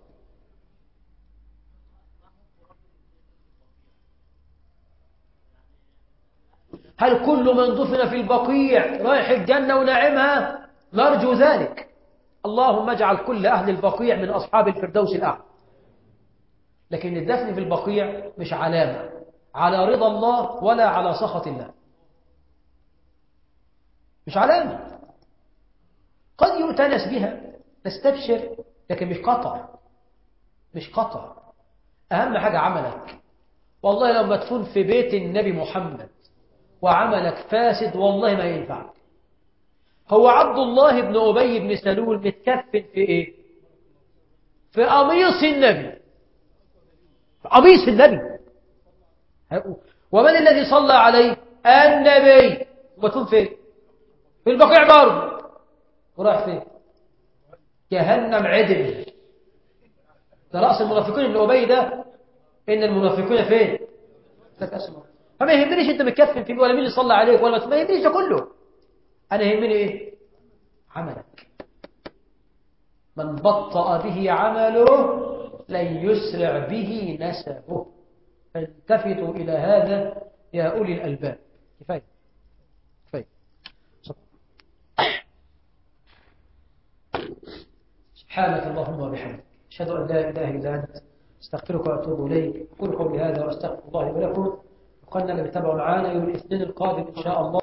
Speaker 2: هل كل من دفن في البقيع رايح الجنة ونعمها؟ نرجو ذلك. اللهم اجعل كل أهل البقيع من أصحاب الفردوس الأعلى. لكن الدفن في البقيع مش علامة على رضا الله ولا على سخط الله، مش علامة. قد يؤتنس بها نستبشر، لكن مش قطع، مش قطع. أهم حاجة عملك. والله لو مدفون في بيت النبي محمد وعملك فاسد والله ما ينفعك. هو عبد الله بن أبي بن سلول متكفن في إيه؟ في قميص النبي، في قميص النبي. ومن الذي صلى عليه؟ النبي. مدفون فين؟ في البقيع برضه. وراح فين؟ جهنم عدل. ده رأس المنافقين ابن أبي ده، إن المنافقين فين؟ لك أسمع. فما يهمنيش أنت متكفن فيه ولا مين اللي صلى عليك ولا ما يهمنيش ده كله. أنا يهمني إيه؟ عملك. من بطأ به عمله لن يسرع به نسبه. فالتفتوا إلى هذا يا أولي الألباب. كفاية كفاية. سبحانك اللهم وبحمدك أشهد أن لا إله إلا أنت استغفرك وأتوب إليك. أقول قولي هذا وأستغفر الله ولكم. وقلنا اللي بيتابعوا معانا يوم الاثنين القادم إن شاء الله.